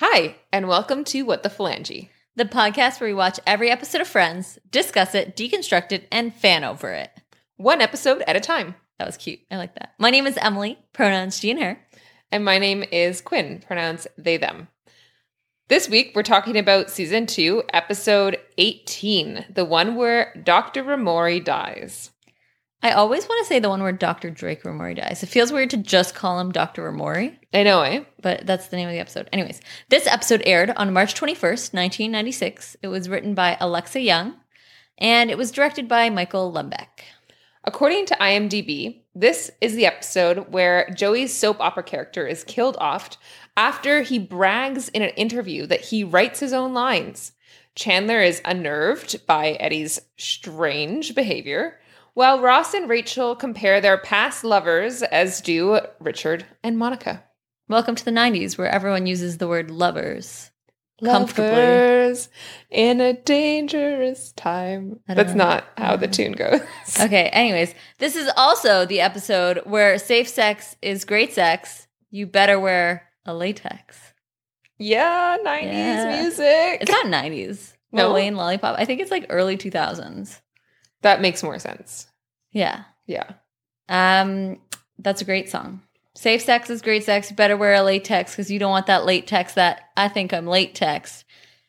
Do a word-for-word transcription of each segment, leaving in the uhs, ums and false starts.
Hi, and welcome to What the Phalange, the podcast where we watch every episode of Friends, discuss it, deconstruct it, and fan over it. One episode at a time. That was cute. I like that. My name is Emily, pronouns she and her. And my name is Quinn, pronouns they, them. This week, we're talking about season two, episode eighteen, the one where Doctor Ramori dies. I always want to say the one where Doctor Drake Ramori dies. It feels weird to just call him Doctor Ramori. I know, eh? But that's the name of the episode. Anyways, this episode aired on March twenty-first, nineteen ninety-six. It was written by Alexa Young, and it was directed by Michael Lembeck. According to IMDb, this is the episode where Joey's soap opera character is killed off after he brags in an interview that he writes his own lines. Chandler is unnerved by Eddie's strange behavior, while Ross and Rachel compare their past lovers, as do Richard and Monica. Welcome to the nineties, where everyone uses the word lovers. Comfortably. Lovers in a dangerous time. That's know. not how the tune goes. Okay, anyways, this is also the episode where safe sex is great sex. You better wear a latex. Yeah, nineties yeah. music. It's not nineties. No. Lil Wayne, Lollipop. I think it's like early two thousands. That makes more sense. Yeah. Yeah. Um, that's a great song. Safe sex is great sex. You better wear a latex because you don't want that late text that I think I'm late text.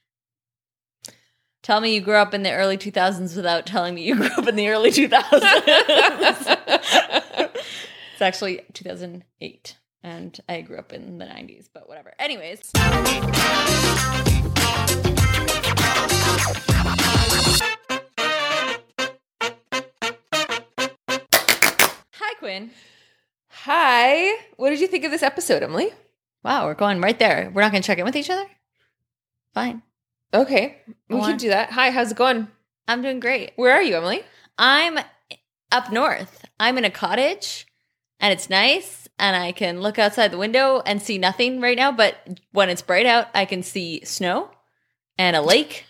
Tell me you grew up in the early two thousands without telling me you grew up in the early two thousands. It's actually two thousand eight, and I grew up in the nineties, but whatever. Anyways. Hi, Quinn. Hi. What did you think of this episode, Emily? Wow, we're going right there. We're not going to check in with each other? Fine. Okay. We Go can on. do that. Hi, how's it going? I'm doing great. Where are you, Emily? I'm up north. I'm in a cottage, and it's nice, and I can look outside the window and see nothing right now, but when it's bright out, I can see snow and a lake.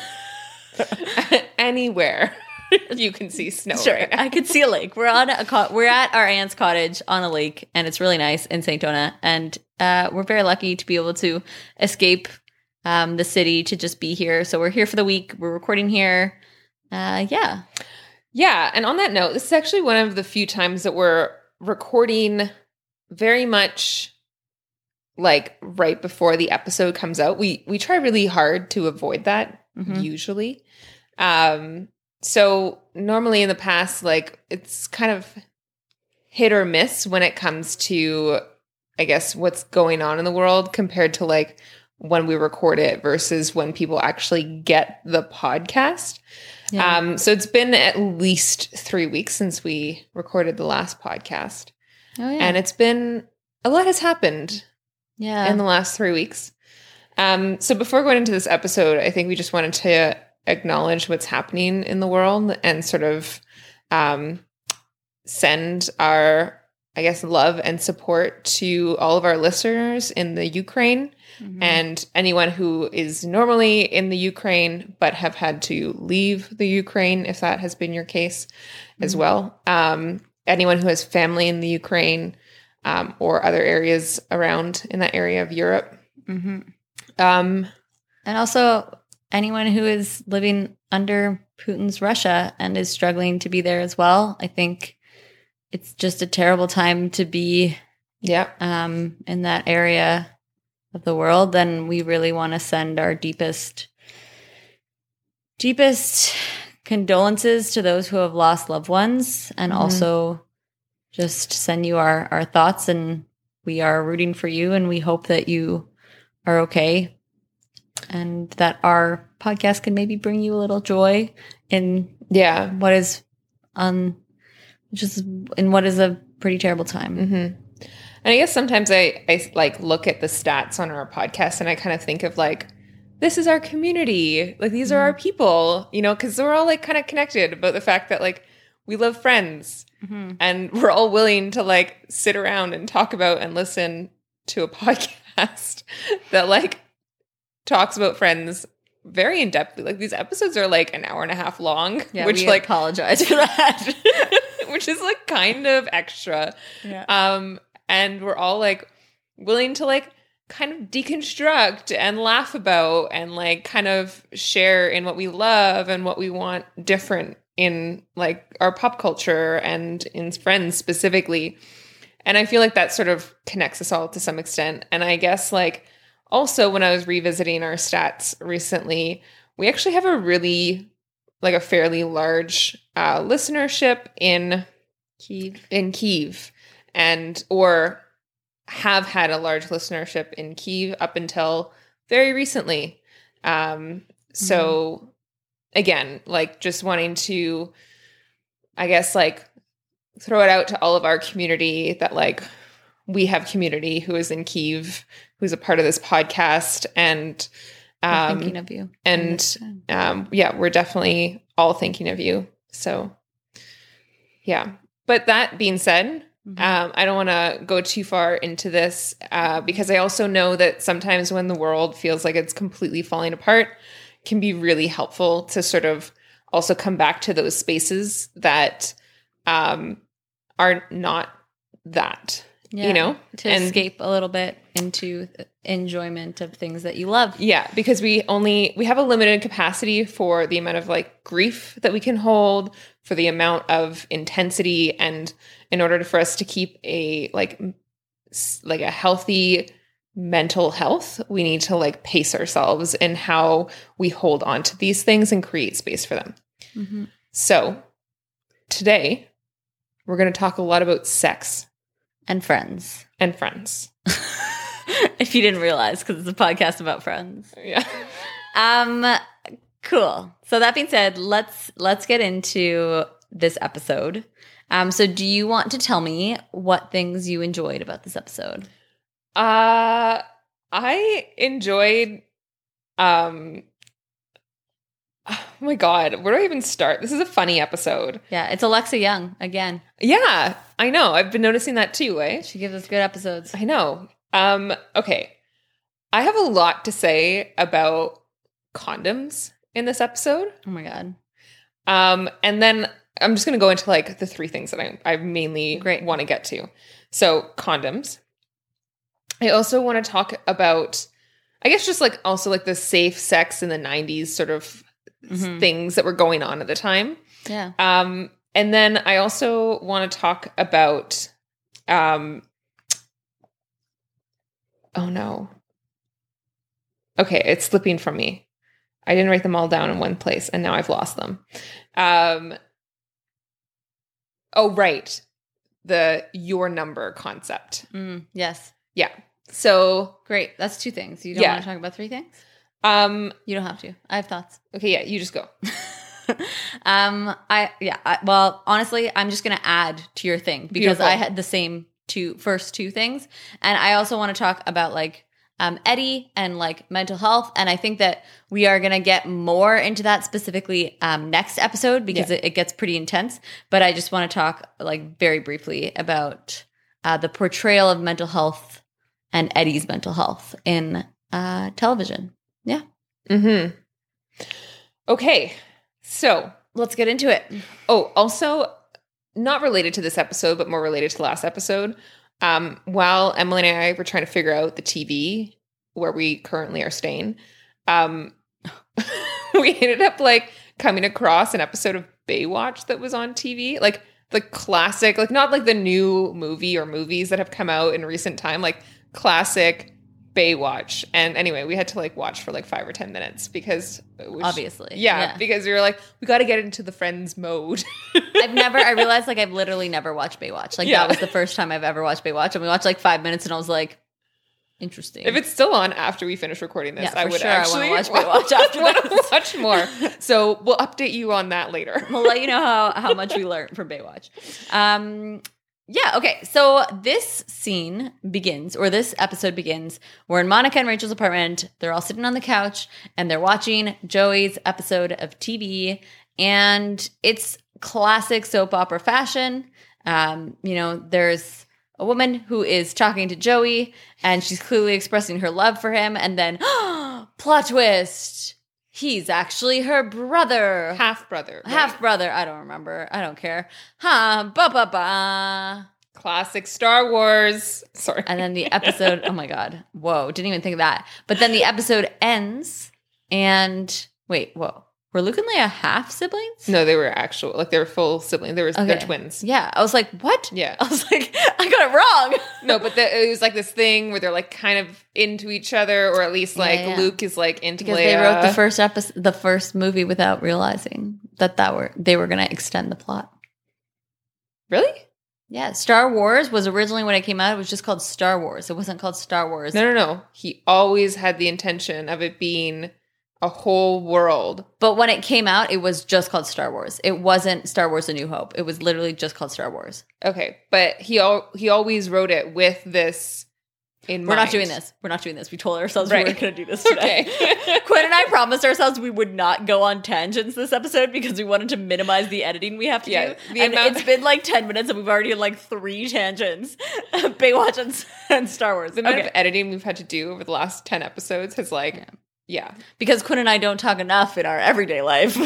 Anywhere. You can see snow. Sure, right now. I could see a lake. We're on a co- we're at our aunt's cottage on a lake, and it's really nice in Saint Donat. And uh, we're very lucky to be able to escape um, the city to just be here. So we're here for the week. We're recording here. Uh, yeah, Yeah. And on that note, this is actually one of the few times that we're recording very much like right before the episode comes out. We we try really hard to avoid that Mhm. usually. Um. So normally in the past, like it's kind of hit or miss when it comes to, I guess, what's going on in the world compared to like when we record it versus when people actually get the podcast. yeah. Um, so it's been at least three weeks since we recorded the last podcast. oh yeah, And it's been, a lot has happened yeah. in the last three weeks. Um, so before going into this episode, I think we just wanted to acknowledge what's happening in the world and sort of um, send our, I guess, love and support to all of our listeners in the Ukraine Mhm. and anyone who is normally in the Ukraine but have had to leave the Ukraine, if that has been your case as Mhm. well. Um, anyone who has family in the Ukraine um, or other areas around in that area of Europe. Mhm. Um, And also anyone who is living under Putin's Russia and is struggling to be there as well. I think it's just a terrible time to be yeah. um, in that area of the world. And we really want to send our deepest, deepest condolences to those who have lost loved ones, and Mhm. also just send you our, our thoughts. And we are rooting for you, and we hope that you are okay, and that our podcast can maybe bring you a little joy in Yeah. what is on just in what is a pretty terrible time. Mm-hmm. And I guess sometimes I, I like look at the stats on our podcast and I kind of think of like, this is our community. Like these are our people, you know, because we're all like kind of connected about the fact that like we love Friends Mm-hmm. and we're all willing to like sit around and talk about and listen to a podcast that like talks about Friends very in depth. Like these episodes are like an hour and a half long, Yeah, which we like apologize for that. which is like kind of extra. Yeah. Um, and we're all like willing to like kind of deconstruct and laugh about and like kind of share in what we love and what we want different in like our pop culture and in Friends specifically. And I feel like that sort of connects us all to some extent. And I guess like also when I was revisiting our stats recently, we actually have a really like a fairly large uh, listenership in Kyiv. in Kyiv and or have had a large listenership in Kyiv up until very recently. Um, so mm-hmm. again, like just wanting to, I guess, like throw it out to all of our community that like we have community who is in Kyiv, who's a part of this podcast, and um, we're thinking of you. And um, yeah, we're definitely all thinking of you. So yeah. But that being said, Mm-hmm. Um, I don't want to go too far into this uh, because I also know that sometimes when the world feels like it's completely falling apart, it can be really helpful to sort of also come back to those spaces that um, are not that, yeah, you know? To and, escape a little bit into enjoyment of things that you love. Yeah, because we only, we have a limited capacity for the amount of like grief that we can hold, for the amount of intensity, and in order for us to keep a like like a healthy mental health, we need to like pace ourselves in how we hold on to these things and create space for them. Mm-hmm. So today we're going to talk a lot about sex and friends and friends. If you didn't realize, because it's a podcast about friends. Yeah. Um. Cool. So that being said, let's let's get into this episode. Um, so do you want to tell me what things you enjoyed about this episode? Uh I enjoyed um oh my God, where do I even start? This is a funny episode. Yeah, it's Alexa Young again. Yeah, I know. I've been noticing that too, eh? She gives us good episodes. I know. Um, okay. I have a lot to say about condoms in this episode. Oh my God. Um, and then I'm just going to go into like the three things that I, I mainly Great. want to get to. So condoms. I also want to talk about, I guess just like also like the safe sex in the nineties sort of mm-hmm. things that were going on at the time. Yeah. Um, and then I also want to talk about, um, oh no. Okay. It's slipping from me. I didn't write them all down in one place, and now I've lost them. Um, oh, right. The your number concept. Mm, yes. Yeah. So great. That's two things. You don't yeah. want to talk about three things? Um, you don't have to. I have thoughts. Okay. Yeah. You just go. um, I, yeah. I, well, honestly, I'm just going to add to your thing because Beautiful. I had the same two first two things. And I also want to talk about like, Um, Eddie and like mental health. And I think that we are going to get more into that specifically um, next episode because yeah. it, it gets pretty intense. But I just want to talk like very briefly about uh, the portrayal of mental health and Eddie's mental health in uh, television. Yeah. Mm-hmm. Okay. So let's get into it. Oh, also not related to this episode, but more related to the last episode. Um, while Emily and I were trying to figure out the T V where we currently are staying, um, we ended up like coming across an episode of Baywatch that was on T V, like the classic, like not like the new movie or movies that have come out in recent time, like classic Baywatch. And anyway, we had to like watch for like five or ten minutes because was, obviously, yeah, yeah, because we were like, we got to get into the Friends mode. I've never, I realized like I've literally never watched Baywatch. Like yeah. that was the first time I've ever watched Baywatch. And we watched like five minutes and I was like, interesting. If it's still on after we finish recording this, yeah, I would sure. actually I watch Baywatch after this. Watch more. So we'll update you on that later. We'll let you know how, how much we learned from Baywatch. Um, yeah, okay. So this scene begins, or this episode begins, we're in Monica and Rachel's apartment. They're all sitting on the couch and they're watching Joey's episode of T V. And it's classic soap opera fashion. Um, you know, there's a woman who is talking to Joey and she's clearly expressing her love for him. And then, plot twist, he's actually her brother. Half brother. Right? Half brother. I don't remember. I don't care. Huh. Ba ba ba. Classic Star Wars. Sorry. And then the episode, oh my God. Whoa, didn't even think of that. But then the episode ends and wait, whoa. Were Luke and Leia half siblings? No, they were actual, like they were full siblings. They were Okay. they're twins. Yeah. I was like, what? Yeah. I was like, I got it wrong. No, but the, it was like this thing where they're like kind of into each other, or at least like Yeah, yeah. Luke is like into Because Leia. they wrote the first episode, the first movie without realizing that that were they were going to extend the plot. Really? Yeah, Star Wars was originally when it came out. It was just called Star Wars. It wasn't called Star Wars. No, no, no. He always had the intention of it being a whole world. But when it came out, it was just called Star Wars. It wasn't Star Wars: A New Hope. It was literally just called Star Wars. Okay, but he al- he always wrote it with this in We're mind. not doing this. We're not doing this. We told ourselves Right. we weren't going to do this today. Okay. Quinn and I promised ourselves we would not go on tangents this episode because we wanted to minimize the editing we have to Yeah, do. the And amount- it's been like ten minutes and we've already had like three tangents. Baywatch and, and Star Wars. The amount Okay. of editing we've had to do over the last ten episodes has like, yeah. Yeah. Because Quinn and I don't talk enough in our everyday life.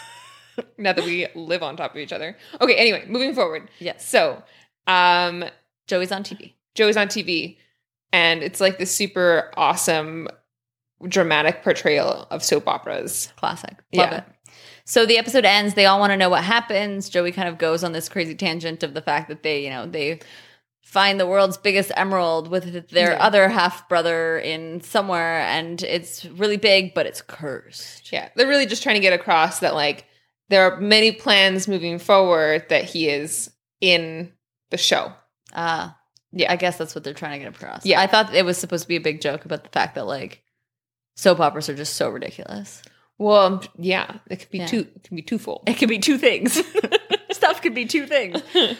Now that we live on top of each other. Okay, anyway, moving forward. Yes. So, um, Joey's on T V. Joey's on T V, and it's like this super awesome, dramatic portrayal of soap operas. Classic. Love Yeah. it. So the episode ends. They all want to know what happens. Joey kind of goes on this crazy tangent of the fact that they, you know, they find the world's biggest emerald with their Yeah. other half brother in somewhere, and it's really big, but it's cursed. Yeah, they're really just trying to get across that like there are many plans moving forward that he is in the show. Uh, Yeah. I guess that's what they're trying to get across. Yeah. I thought it was supposed to be a big joke about the fact that like soap operas are just so ridiculous. Well, yeah, it could be Yeah. two. It can be twofold. It could be two things. Stuff could be two things.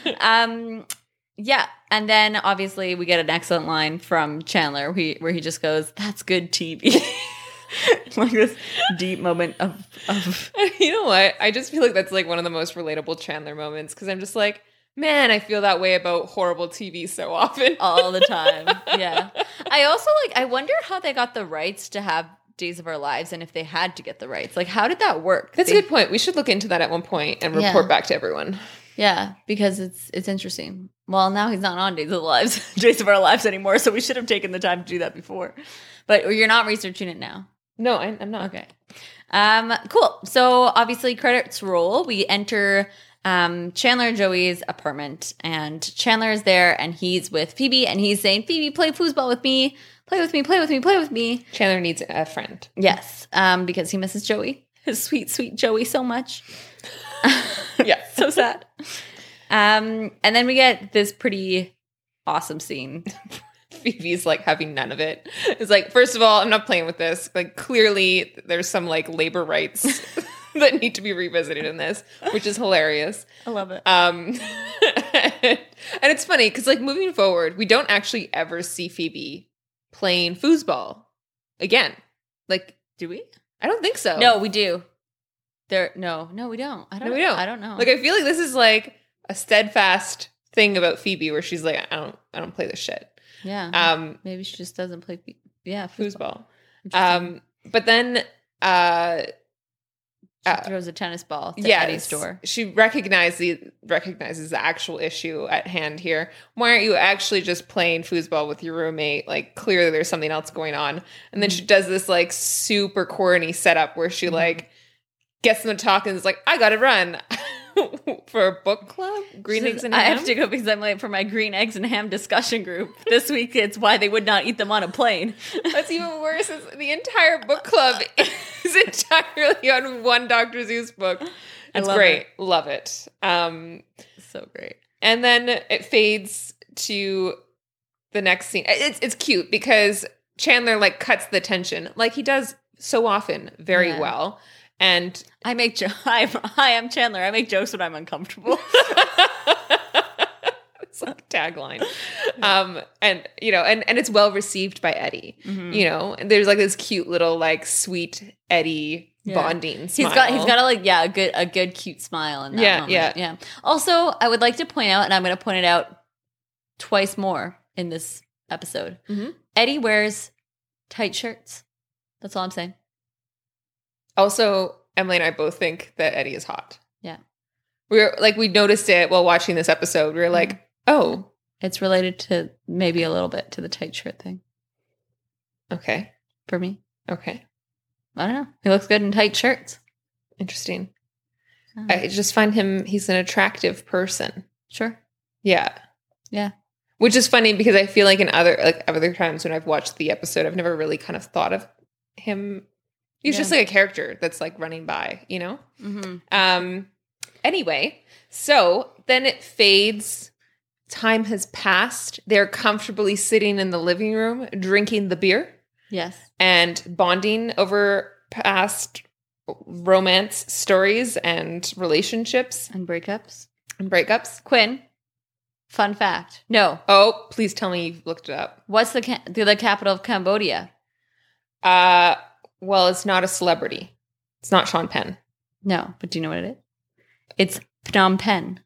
Um, yeah, and then obviously we get an excellent line from Chandler where he, where he just goes, "That's good T V." Like this deep moment of of You know what? I just feel like that's like one of the most relatable Chandler moments because I'm just like, man, I feel that way about horrible T V so often. all the time. Yeah, I also like. I wonder how they got the rights to have Days of Our Lives, and if they had to get the rights, like how did that work? That's They- a good point. We should look into that at one point and Yeah. report back to everyone. Yeah, because it's it's interesting. Well, now he's not on Days of Our Lives, Days of Our Lives anymore, so we should have taken the time to do that before. But you're not researching it now. No, I, I'm not. Okay. Um, cool. So obviously credits roll. We enter um, Chandler and Joey's apartment, and Chandler is there, and he's with Phoebe, and he's saying, "Phoebe, play foosball with me. Play with me. Play with me. Play with me." Chandler needs a friend. Yes, um, because he misses Joey, his sweet, sweet Joey, so much. Yeah. So sad. Um, and then we get this pretty awesome scene. Phoebe's like having none of it. It's like, first of all, I'm not playing with this. Like, clearly there's some like labor rights that need to be revisited in this, which is hilarious. I love it. Um, and it's funny because like moving forward, we don't actually ever see Phoebe playing foosball again. Like, Do we? I don't think so. No, we do. There, no, no, we don't. I don't. No, we don't. I don't know. Like, I feel like this is like a steadfast thing about Phoebe where she's like, I don't, I don't play this shit. yeah. Um, Maybe she just doesn't play. fe- Yeah, foosball. foosball. Interesting. Um, but then, uh, She uh, throws a tennis ball to yes, Eddie's door. she recognizes the, recognizes the actual issue at hand here. Why aren't you actually just playing foosball with your roommate? Like, clearly there's something else going on. And then Mm-hmm. she does this like super corny setup where she like gets them to talk and is like, I gotta run for a book club. Green She eggs says, and I ham. have to go because I'm late for my green eggs and ham discussion group. This week it's why they would not eat them on a plane. That's even worse. Is the entire book club is entirely on one Doctor Seuss book. I It's love great. it. Love it. Um, So great. and then it fades to the next scene. It's it's cute because Chandler like cuts the tension like he does so often very Yeah. well. And I make jo- hi, hi, I'm Chandler. I make jokes when I'm uncomfortable. it's like a tagline. Um, and you know, and, and it's well received by Eddie. Mm-hmm. You know, and there's like this cute little like sweet Eddie Yeah. bonding smile. He's got he's got a like yeah a good a good cute smile in that Yeah, moment. yeah. yeah. Also, I would like to point out, and I'm going to point it out twice more in this episode. Mhm. Eddie wears tight shirts. That's all I'm saying. Also, Emily and I both think that Eddie is hot. Yeah. We were like, we noticed it while watching this episode. We were like, oh, It's related to maybe a little bit to the tight shirt thing Okay. for me. Okay. I don't know. He looks good in tight shirts. Interesting. Oh. I just find him, he's an attractive person. Sure. Yeah. Yeah. Which is funny because I feel like in other like other times when I've watched the episode, I've never really kind of thought of him. He's Yeah. just like a character that's like running by, you know? Mm-hmm. Um anyway, so then it fades. Time has passed. They're comfortably sitting in the living room drinking the beer Yes. and bonding over past romance stories and relationships And breakups. and breakups. Quinn, fun fact. No. Oh, please tell me you've looked it up. What's the, ca- the the capital of Cambodia? Uh, well, it's not a celebrity. It's not Sean Penn. No, but do you know what it is? It's Phnom Penh.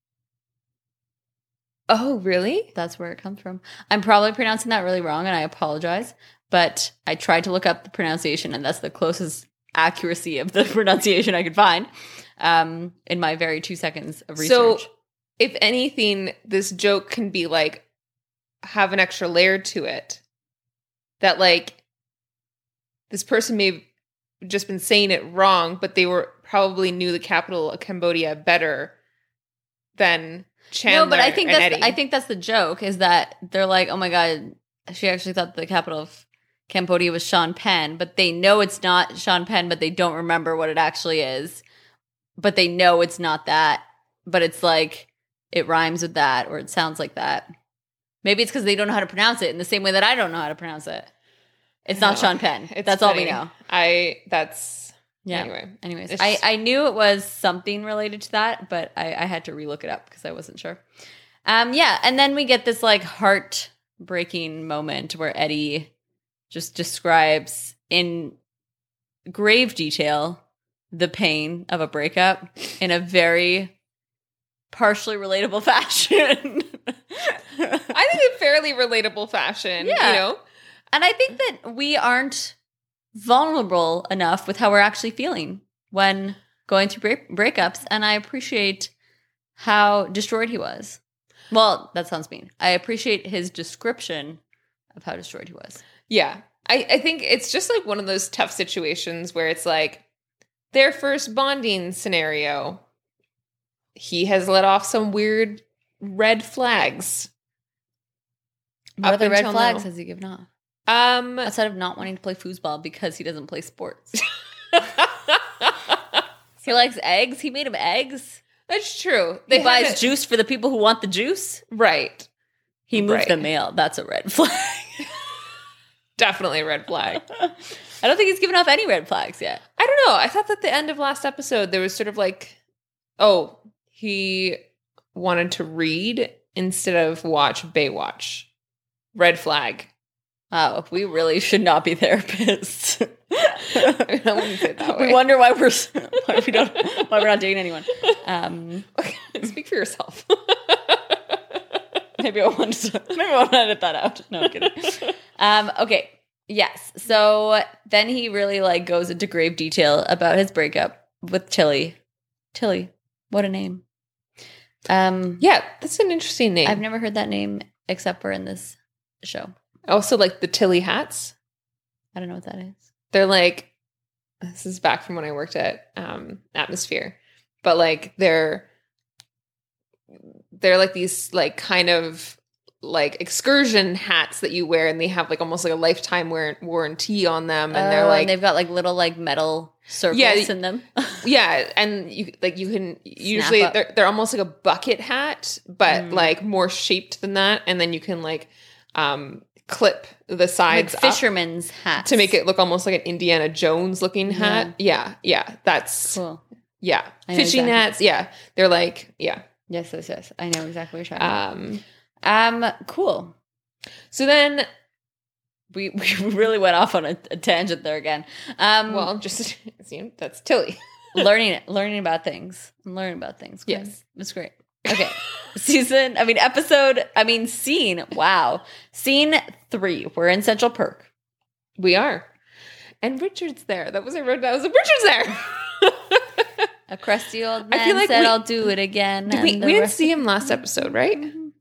Oh, really? That's where it comes from. I'm probably pronouncing that really wrong, and I apologize. But I tried to look up the pronunciation, and that's the closest accuracy of the pronunciation I could find um, in my very two seconds of research. So, if anything, this joke can be like, have an extra layer to it. That like, this person may have just been saying it wrong, but they were probably knew the capital of Cambodia better than Chandler no, but I think and that's Eddie. I think that's the joke is that they're like, oh my god, she actually thought the capital of Cambodia was Sean Penn, but they know it's not Sean Penn, but they don't remember what it actually is. But they know it's not that. But it's like it rhymes with that, or it sounds like that. Maybe it's because they don't know how to pronounce it in the same way that I don't know how to pronounce it. It's not No, Sean Penn. it's That's all funny. we know. I that's Yeah. anyway. Anyways, It's I, just- I knew it was something related to that, but I, I had to relook it up because I wasn't sure. Um, yeah, and then we get this like heartbreaking moment where Eddie just describes in grave detail the pain of a breakup in a very partially relatable fashion. I think a fairly relatable fashion. Yeah. You know? And I think that we aren't vulnerable enough with how we're actually feeling when going through break- breakups. And I appreciate how destroyed he was. Well, that sounds mean. I appreciate his description of how destroyed he was. Yeah. I, I think it's just like one of those tough situations where it's like their first bonding scenario. He has let off some weird red flags. What Up other red until flags now. has he given off? Um Outside of not wanting to play foosball because he doesn't play sports. He likes eggs. He made him eggs. That's true. He They buys haven't- juice for the people who want the juice. Right. He moved Right. the mail. That's a red flag. Definitely a red flag. I don't think he's given off any red flags yet. I don't know. I thought that the end of last episode there was sort of like, oh, he wanted to read instead of watch Baywatch. Red flag. Wow, we really should not be therapists. I mean, I wouldn't say it that way. We wonder why we're why we don't why we're not dating anyone. Um, Speak for yourself. maybe I want to maybe I want to edit that out. No, I'm kidding. Um, okay, yes. So then he really like goes into grave detail about his breakup with Tilly. Tilly, what a name. Um, Yeah, that's an interesting name. I've never heard that name except for in this show. Also, like the Tilly hats. I don't know what that is. They're like, this is back from when I worked at um, Atmosphere, but like they're they're like these like kind of like excursion hats that you wear, and they have like almost like a lifetime wear- warranty on them, and they're Oh, like they've got like little like metal circles Yeah, in them. yeah, and you like you can usually up. they're they're almost like a bucket hat, but Mm. like more shaped than that, and then you can like um clip the Like sides up fisherman's hats to make it look almost like an Indiana Jones looking hat. Yeah, yeah, that's cool. yeah, I know fishing exactly. nets. Yeah, they're like yeah. Yes, yes, yes. I know exactly what you're talking Um, about. Um, cool. so then, We we really went off on a, a tangent there again. Um, well, just you know, that's Tilly. learning learning about things. Learning about things. Quinn. Yes. It's great. Okay. Season, I mean, episode, I mean, scene. Wow. Scene three. We're in Central Perk. We are, and Richard's there. That was I wrote. That was Richard's there. A crusty old I man feel like said, we- "I'll do it again." Did we and the we didn't rest- see him last episode, right? Mhm.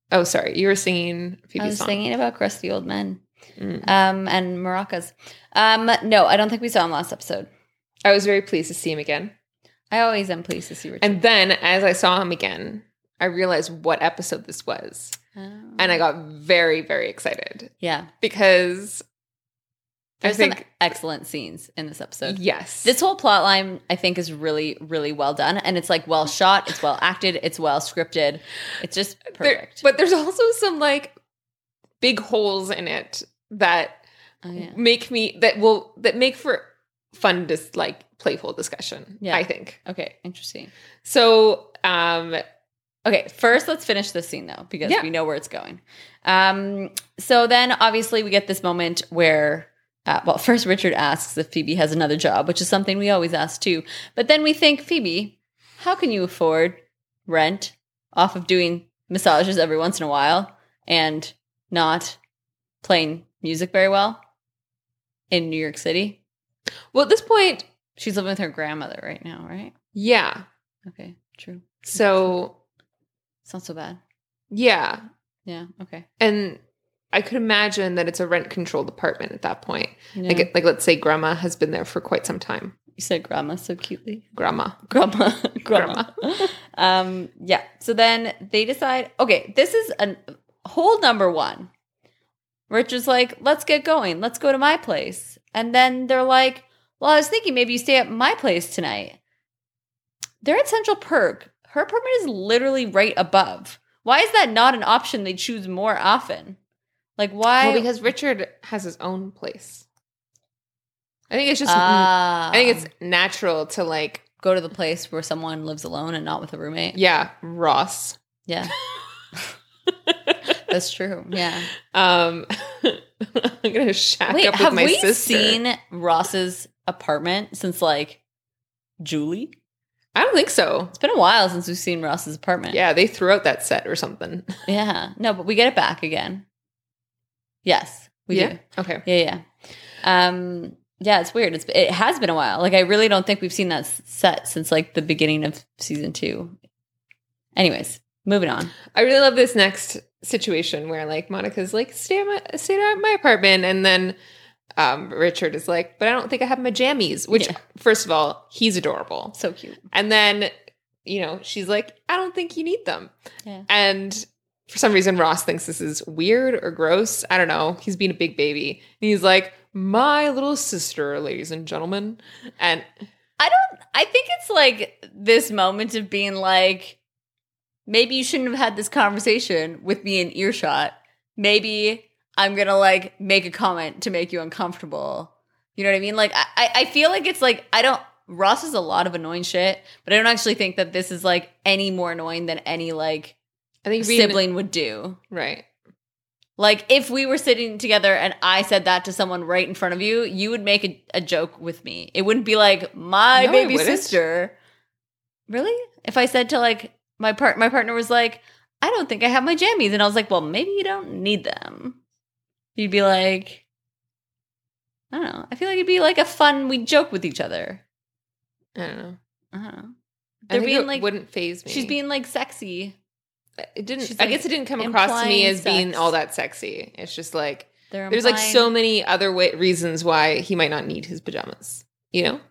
Oh, sorry. You were singing Phoebe's I was song. singing about crusty old men Mm. um, and maracas. Um, no, I don't think we saw him last episode. I was very pleased to see him again. I always am pleased to see Richard. And then as I saw him again, I realized what episode this was. Oh. And I got very, very excited Yeah. because There's I think, some excellent scenes in this episode. yes. This whole plot line, I think, is really, really well done. And it's like well shot, it's well acted, it's well scripted. It's just There- perfect. but there's also some like big holes in it that oh, yeah. make me, that will, that make for fun, dis, like playful discussion, Yeah. I think. Okay, interesting. So, um, Okay, first let's finish this scene though, because Yeah. we know where it's going. Um, so then obviously we get this moment where, uh, well, first Richard asks if Phoebe has another job, which is something we always ask too. But then we think, Phoebe, how can you afford rent off of doing massages every once in a while and not playing music very well in New York City? well, at this point, She's living with her grandmother right now, right? yeah. Okay, true. So, It's not so bad. yeah. Yeah, okay. And I could imagine that it's a rent controlled apartment at that point. Yeah. Like, like let's say grandma has been there for quite some time. You said grandma so cutely. Grandma. Grandma. Grandma. um, yeah. So then they decide, okay, this is a hole number one. Richard's like, let's get going. Let's go to my place. And then they're like, well, I was thinking maybe you stay at my place tonight. They're at Central Perk. Her apartment is literally right above. Why is that not an option they choose more often? Like, why? Well, because Richard has his own place. I think it's just, Ah. I think it's natural to like, go to the place where someone lives alone and not with a roommate. yeah, Ross. Yeah. That's true. Yeah. Um, I'm gonna shack Wait, up with have my we sister. seen Ross's apartment since like Julie? I don't think so. It's been a while since we've seen Ross's apartment. Yeah, they threw out that set or something. Yeah. No, but we get it back again. Yes, we yeah. do. Okay. Yeah, yeah. Um, yeah, it's weird. It's it has been a while. Like I really don't think we've seen that s- set since like the beginning of season two. Anyways, moving on. I really love this next situation where like Monica's like stay at my stay at my apartment, and then um, Richard is like, but I don't think I have my jammies. Which, Yeah. first of all, he's adorable. So cute. And then, you know, she's like, I don't think you need them. Yeah. And for some reason, Ross thinks this is weird or gross. I don't know. He's being a big baby. And he's like, my little sister, ladies and gentlemen. And I don't I think it's like this moment of being like, maybe you shouldn't have had this conversation with me in earshot. Maybe I'm gonna like make a comment to make you uncomfortable. You know what I mean? Like I, I feel like it's like I don't Ross is a lot of annoying shit, but I don't actually think that this is like any more annoying than any like I think being, sibling would do. right. Like if we were sitting together and I said that to someone right in front of you, you would make a, a joke with me. It wouldn't be like my No, I baby wouldn't. sister. Really? If I said to like my part, my partner was like, I don't think I have my jammies, and I was like, well, maybe you don't need them. You'd be like, I don't know. I feel like it'd be like a fun. We joke with each other. I don't know. I don't know. I They're think being it like, wouldn't phase me. she's being like sexy. It didn't. she's, I like, guess it didn't come across to me implying as being sex. all that sexy. It's just like They're there's like implying- so many other way, reasons why he might not need his pajamas. You know,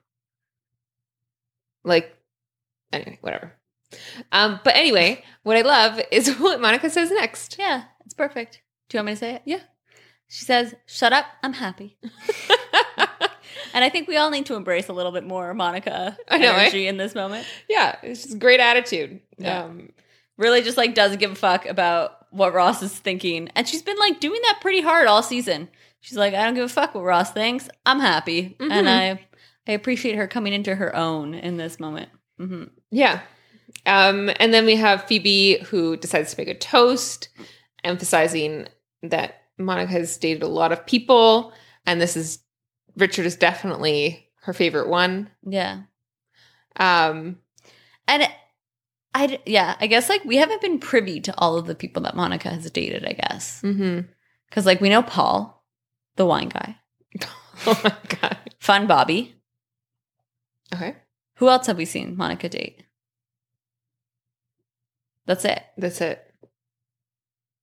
like anyway, whatever. Um, but anyway, what I love is what Monica says next. Yeah, it's perfect. Do you want me to say it? Yeah. She says, "Shut up, I'm happy." And I think we all need to embrace a little bit more Monica I know, eh? energy in this moment. Yeah, it's just great attitude. Yeah. Um, Really just like doesn't give a fuck about what Ross is thinking. And she's been like doing that pretty hard all season. She's like, I don't give a fuck what Ross thinks. I'm happy. Mhm. And I I appreciate her coming into her own in this moment. hmm yeah. Um, and then we have Phoebe who decides to make a toast, emphasizing that Monica has dated a lot of people, and this is Richard is definitely her favorite one. Yeah. Um, And it, I, d- yeah, I guess like we haven't been privy to all of the people that Monica has dated, I guess. mhm. Because like we know Paul, the wine guy, Oh my god. Fun Bobby. Okay, Who else have we seen Monica date? That's it. that's it.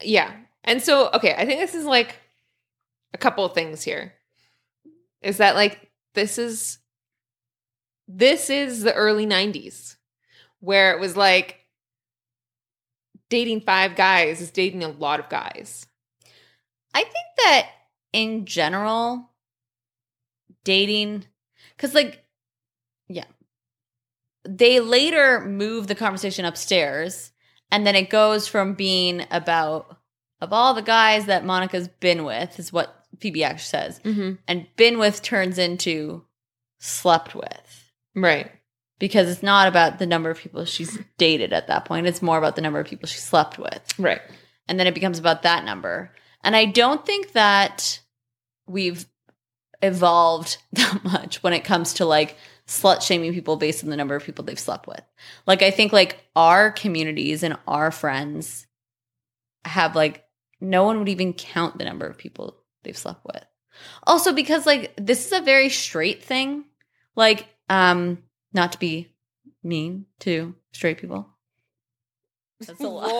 Yeah. And so, okay, I think this is like a couple of things here. Is that like, this is, this is the early nineties where it was like dating five guys is dating a lot of guys. I think that in general, dating, because like, yeah, they later move the conversation upstairs, and then it goes from being about, of all the guys that Monica's been with, is what Phoebe actually says, Mm-hmm. and been with turns into slept with. Right. Because it's not about the number of people she's dated at that point. It's more about the number of people she slept with. Right. And then it becomes about that number. And I don't think that we've evolved that much when it comes to like slut shaming people based on the number of people they've slept with. Like, I think like our communities and our friends have like, no one would even count the number of people they've slept with. Also because like, this is a very straight thing. Like, um, not to be mean to straight people. That's a lot.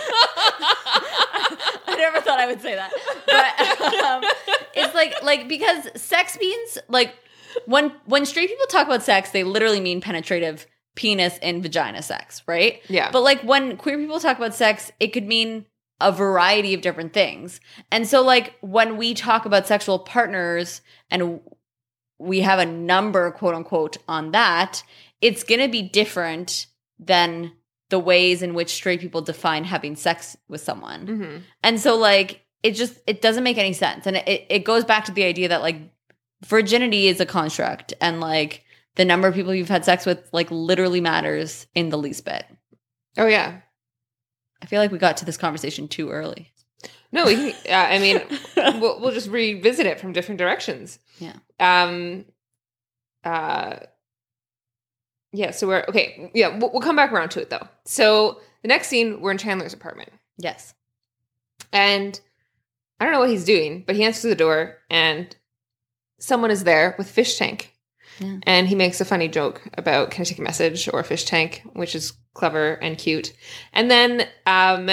I never thought I would say that. But um, it's like like because sex means like when when straight people talk about sex, they literally mean penetrative penis and vagina sex, right? Yeah. But like when queer people talk about sex, it could mean a variety of different things. And so like when we talk about sexual partners and we have a number, quote unquote, on that, it's going to be different than the ways in which straight people define having sex with someone. Mm-hmm. And so like, it just, it doesn't make any sense. And it, it goes back to the idea that like virginity is a construct and like the number of people you've had sex with like literally matters in the least bit. Oh, yeah. I feel like we got to this conversation too early. No, we can, uh, I mean, we'll, we'll just revisit it from different directions. Yeah. Um. Uh. Yeah. So we're okay. Yeah, we'll, we'll come back around to it though. So the next scene, we're in Chandler's apartment, Yes. and I don't know what he's doing, but he answers the door, and someone is there with a fish tank, Yeah. and he makes a funny joke about "Can I take a message?" or a fish tank, which is clever and cute. And then, um.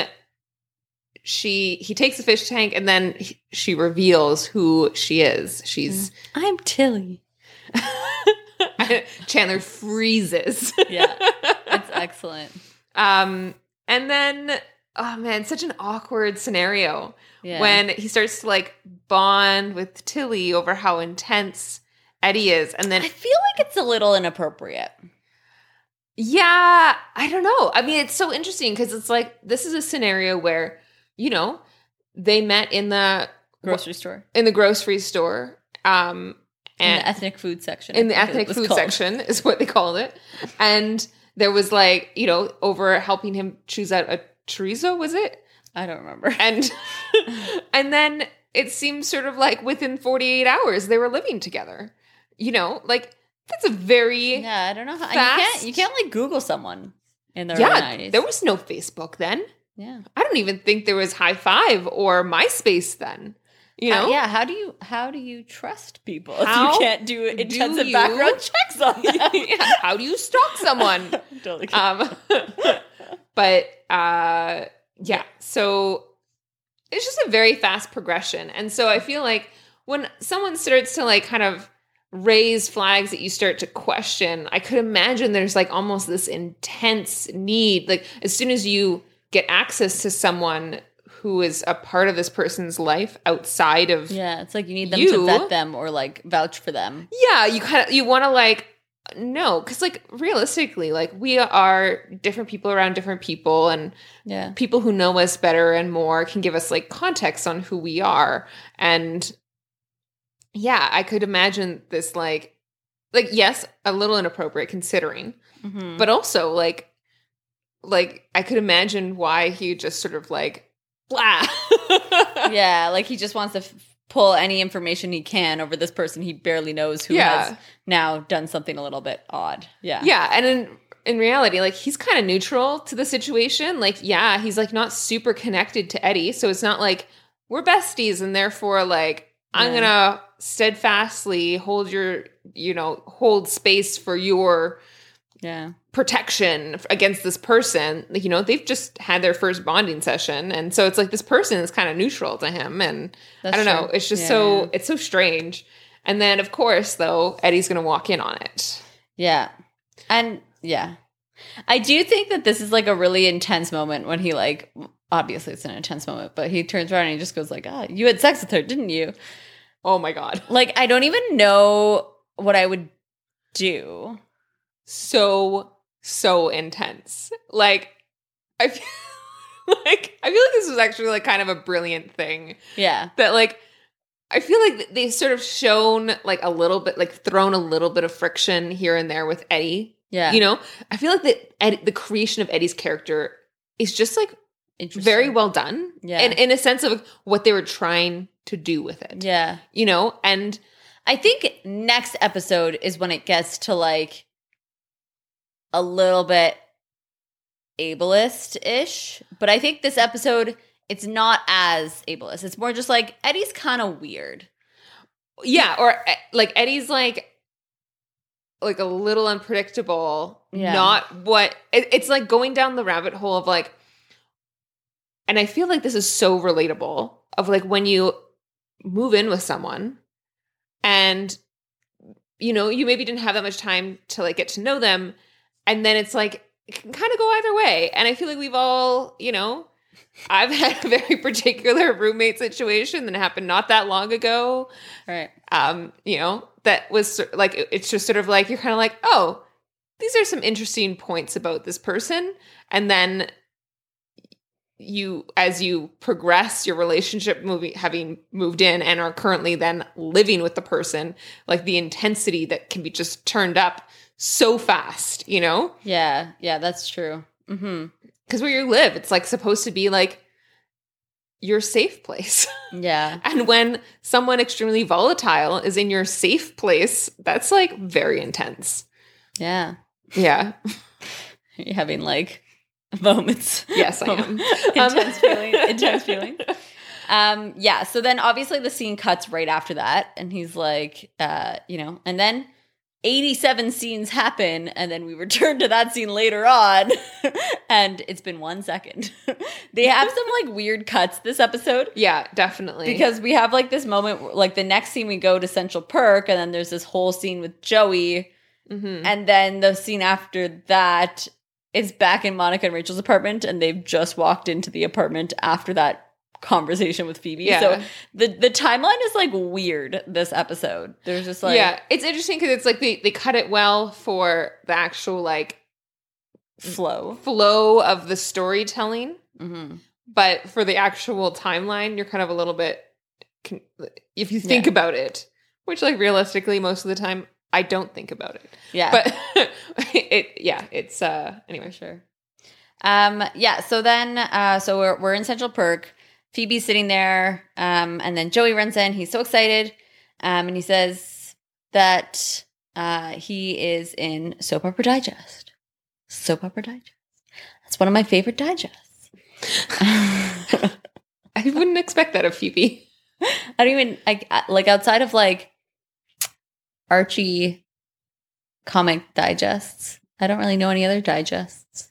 She he takes the fish tank and then he, she reveals who she is. She's I'm Tilly. Chandler freezes. Yeah, it's excellent. Um, and then oh man, such an awkward scenario Yeah. when he starts to like bond with Tilly over how intense Eddie is, and then I feel like it's a little inappropriate. yeah, I don't know. I mean, it's so interesting because it's like this is a scenario where. You know, they met in the Grocery store. in the grocery store, um, and In the ethnic food section. in the I think it ethnic was food called. section is what they called it. And there was like, you know, over helping him choose out a chorizo, was it? I don't remember. And and then it seems sort of like within forty-eight hours they were living together. You know, like that's a very Yeah, I don't know how you fast- can't you can't like Google someone in the yeah. early nineties. There was no Facebook then. Yeah. I don't even think there was High Five or MySpace then. You know, How- yeah, how do you how do you trust people How if you can't do intensive you- background checks on them? Yeah, how do you stalk someone? Totally. Um, but uh, yeah, so it's just a very fast progression. And so I feel like when someone starts to like kind of raise flags that you start to question, I could imagine there's like almost this intense need. Like as soon as you get access to someone who is a part of this person's life outside of Yeah, it's like you need them You- to vet them or like vouch for them. yeah, you kind of you want to like no, because like realistically, like we are different people around different people, and Yeah. people who know us better and more can give us like context on who we are. And yeah, I could imagine this like like yes, a little inappropriate considering, Mhm. but also like like I could imagine why he just sort of like blah. Yeah, like he just wants to f- pull any information he can over this person he barely knows who Yeah. has now done something a little bit odd. Yeah. Yeah, and in in reality, like he's kind of neutral to the situation. Like, yeah, he's like not super connected to Eddie, so it's not like we're besties and therefore like I'm Yeah. gonna steadfastly hold your, you know, hold space for your Yeah. protection against this person. Like, you know, they've just had their first bonding session. And so it's like this person is kind of neutral to him. And That's I don't know. true. It's just Yeah, so, yeah. it's so strange. And then, of course, though, Eddie's going to walk in on it. Yeah. And yeah. I do think that this is like a really intense moment when he like, obviously it's an intense moment, but he turns around and he just goes like, ah, you had sex with her, didn't you? Oh my God. Like, I don't even know what I would do. So, so intense. Like, I feel like, I feel like this was actually like kind of a brilliant thing. Yeah. That like, I feel like they've sort of shown like a little bit, like thrown a little bit of friction here and there with Eddie. Yeah. You know, I feel like the Ed, the creation of Eddie's character is just like Interesting. very well done. Yeah. And in a sense of what they were trying to do with it. Yeah. You know, and I think next episode is when it gets to like a little bit ableist-ish. But I think this episode, it's not as ableist. It's more just like Eddie's kind of weird. yeah, or eh, like Eddie's like, like a little unpredictable, Yeah. not what it, it's like going down the rabbit hole of like, and I feel like this is so relatable of like when you move in with someone and, you know, you maybe didn't have that much time to like get to know them. And then it's like, it can kind of go either way. And I feel like we've all, you know, I've had a very particular roommate situation that happened not that long ago. Right. Um, you know, that was sor- like, it- it's just sort of like, you're kind of like, oh, these are some interesting points about this person. And then you, as you progress your relationship, moving, having moved in and are currently then living with the person, like the intensity that can be just turned up so fast, you know? Yeah. Yeah, that's true. Mm-hmm. Because where you live, it's like supposed to be like your safe place. Yeah. And when someone extremely volatile is in your safe place, that's like very intense. Yeah. Yeah. You're having like moments. Yes, I am. intense Um, feeling. Intense feeling. Um, yeah. So then obviously the scene cuts right after that. And he's like, uh, you know, and then eighty-seven scenes happen. And then we return to that scene later on. And it's been one second. They have some like weird cuts this episode. Yeah, definitely. Because we have like this moment, like the next scene we go to Central Perk. And then there's this whole scene with Joey. Mhm. And then the scene after that is back in Monica and Rachel's apartment, and they've just walked into the apartment after that conversation with Phoebe. Yeah. So the the timeline is like weird this episode. There's just like yeah, it's interesting because it's like they, they cut it well for the actual like flow. flow of the storytelling. Mm-hmm. But for the actual timeline, you're kind of a little bit, con- if you think Yeah. about it, which like realistically, most of the time, I don't think about it. Yeah. But it, yeah, it's, uh, anyway. For sure. Um, yeah, so then uh so we're we're in Central Perk. Phoebe's sitting there, um, and then Joey runs in. He's so excited. Um, and he says that uh he is in Soap Opera Digest. Soap Opera Digest. That's one of my favorite digests. I wouldn't expect that of Phoebe. I don't even I, I- like outside of like Archie comic digests. I don't really know any other digests.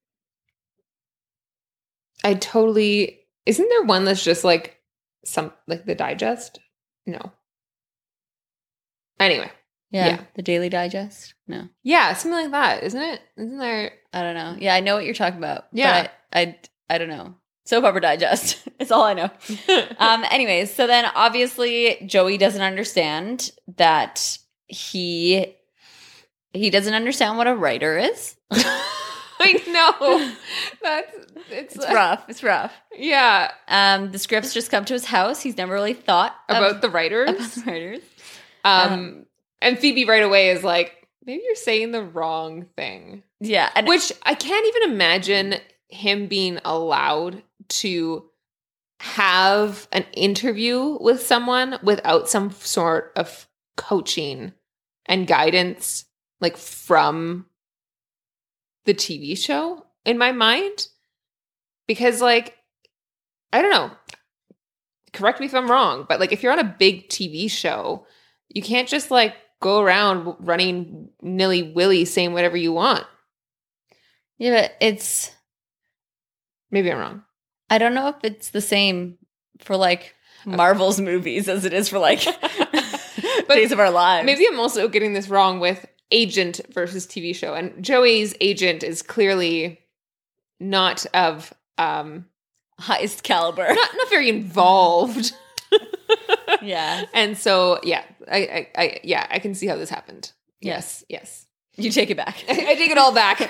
I totally, isn't there one that's just like some, like the digest? No. Anyway. Yeah, Yeah. the Daily Digest. No, Yeah, something like that, isn't it? Isn't there? I don't know. Yeah, I know what you're talking about. Yeah. but I, I, I don't know. Soap Opera Digest. It's all I know. Um. Anyways, so then obviously Joey doesn't understand that he he doesn't understand what a writer is. I know. That's, it's, It's rough. It's rough. Yeah. Um. The scripts just come to his house. He's never really thought of- About the writers. about the writers. Um, Um, and Phoebe right away is like, maybe you're saying the wrong thing. Yeah. And Which I can't even imagine him being allowed to have an interview with someone without some sort of coaching and guidance, like from the T V show in my mind. Because, like, I don't know. Correct me if I'm wrong, but like if you're on a big T V show, you can't just like go around running nilly willy saying whatever you want. Yeah, but it's, Maybe I'm wrong. I don't know if it's the same for like Marvel's movies as it is for like Days of Our Lives. Maybe I'm also getting this wrong with agent versus T V show. And Joey's agent is clearly not of um highest caliber. Not not very involved. Yeah. And so yeah, I, I I yeah, I can see how this happened. Yes, yes. You take it back. I, I take it all back.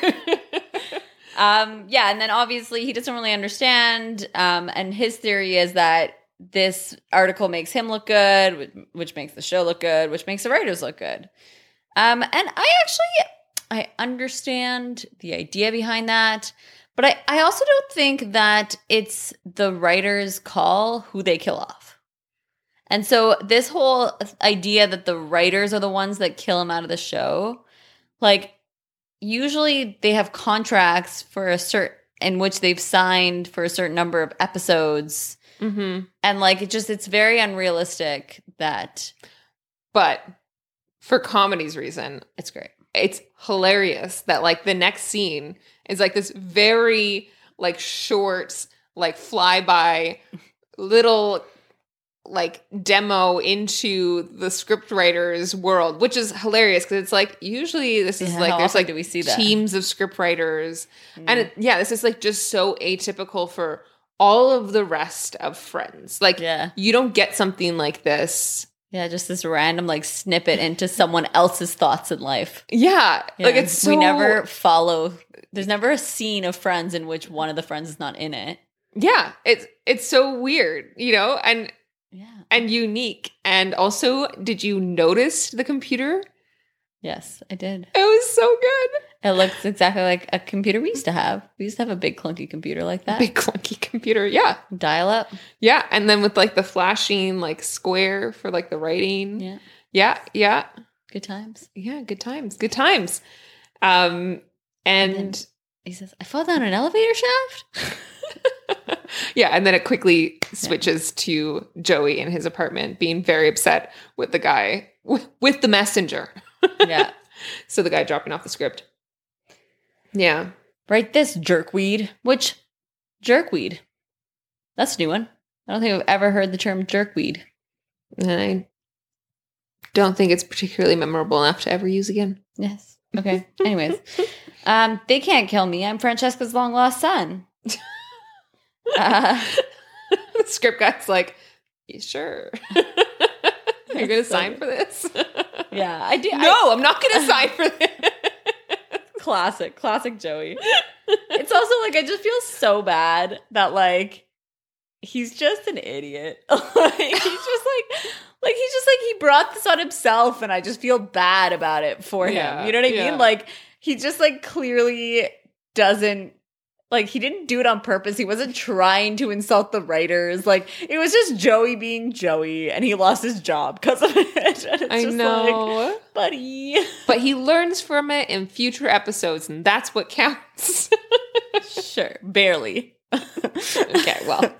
um yeah, and then obviously he doesn't really understand. Um and his theory is that this article makes him look good, which makes the show look good, which makes the writers look good. Um, and I actually, I understand the idea behind that, but I, I also don't think that it's the writers' call who they kill off. And so this whole idea that the writers are the ones that kill him out of the show, like usually they have contracts for a certain, in which they've signed for a certain number of episodes. Mm-hmm. And like, it just, it's very unrealistic that. But for comedy's reason, it's great. It's hilarious that like the next scene is like this very like short, like flyby little like demo into the scriptwriter's world, which is hilarious because it's like usually this is Yeah, like how there's often like do we see that? teams of scriptwriters, Mm. and it, yeah, this is like just so atypical for all of the rest of Friends. Like, Yeah. you don't get something like this. Yeah, just this random like snippet into someone else's thoughts in life. Yeah, Yeah. like it's so we never follow. There's never a scene of Friends in which one of the friends is not in it. Yeah, it's it's so weird, you know, and Yeah. and unique. And also, did you notice the computer? Yes, I did. It was so good. It looks exactly like a computer we used to have. We used to have a big clunky computer like that. Big clunky computer. Yeah. Dial up. Yeah. And then with like the flashing like square for like the writing. Yeah. Yeah. Yeah. Good times. Yeah. Good times. Good times. Um, and, And he says, I fell down an elevator shaft. yeah. And then it quickly switches to Joey in his apartment being very upset with the guy, with, with the messenger. Yeah. So the guy dropping off the script. Yeah. Write this, jerkweed. Which, jerkweed? That's a new one. I don't think I've ever heard the term jerkweed. And I don't think it's particularly memorable enough to ever use again. Yes. Okay. Anyways. um, they can't kill me. I'm Francesca's long lost son. uh, The script guy's like, yeah, sure. You're going to So sign good. for this? yeah, I do. No, I'm not going to sign for this. Classic, classic Joey. It's also like, I just feel so bad that like, he's just an idiot. Like, he's just like, like he's just like, he brought this on himself and I just feel bad about it for Yeah, him. You know what I yeah. mean? Like, he just like clearly doesn't, like, he didn't do it on purpose. He wasn't trying to insult the writers. Like, it was just Joey being Joey and he lost his job because of it. And it's I just know. like, buddy. But he learns from it in future episodes, and that's what counts. Sure, barely. Okay, well.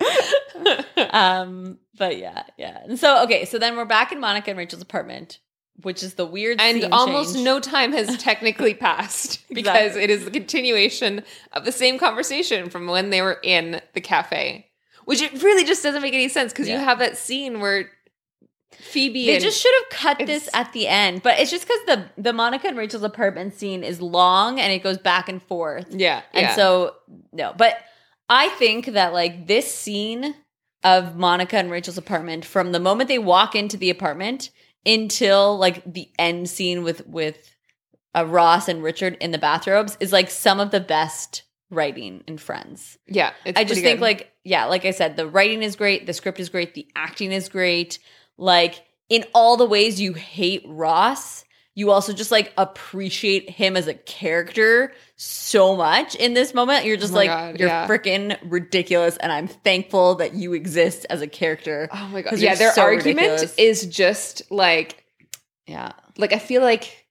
um, but yeah, yeah. And so, okay, so then we're back in Monica and Rachel's apartment, which is the weird And scene almost change. no time has technically passed because Exactly. it is the continuation of the same conversation from when they were in the cafe, which it really just doesn't make any sense because you Yeah. have that scene where Phoebe They and just should have cut this it's- at the end, but it's just because the the Monica and Rachel's apartment scene is long and it goes back and forth. yeah, And yeah. so, no, but I think that like this scene of Monica and Rachel's apartment, from the moment they walk into the apartment until like the end scene with, with uh, Ross and Richard in the bathrobes, is like some of the best writing in Friends. yeah, it's I just pretty think good. like, yeah, like I said, the writing is great. The script is great. The acting is great. Like in all the ways you hate Ross, you also just like appreciate him as a character so much in this moment. You're just Oh my like, God, you're yeah. freaking ridiculous. And I'm thankful that you exist as a character. Oh my god. 'Cause Yeah, you're their so argument ridiculous. is just like Yeah. like I feel like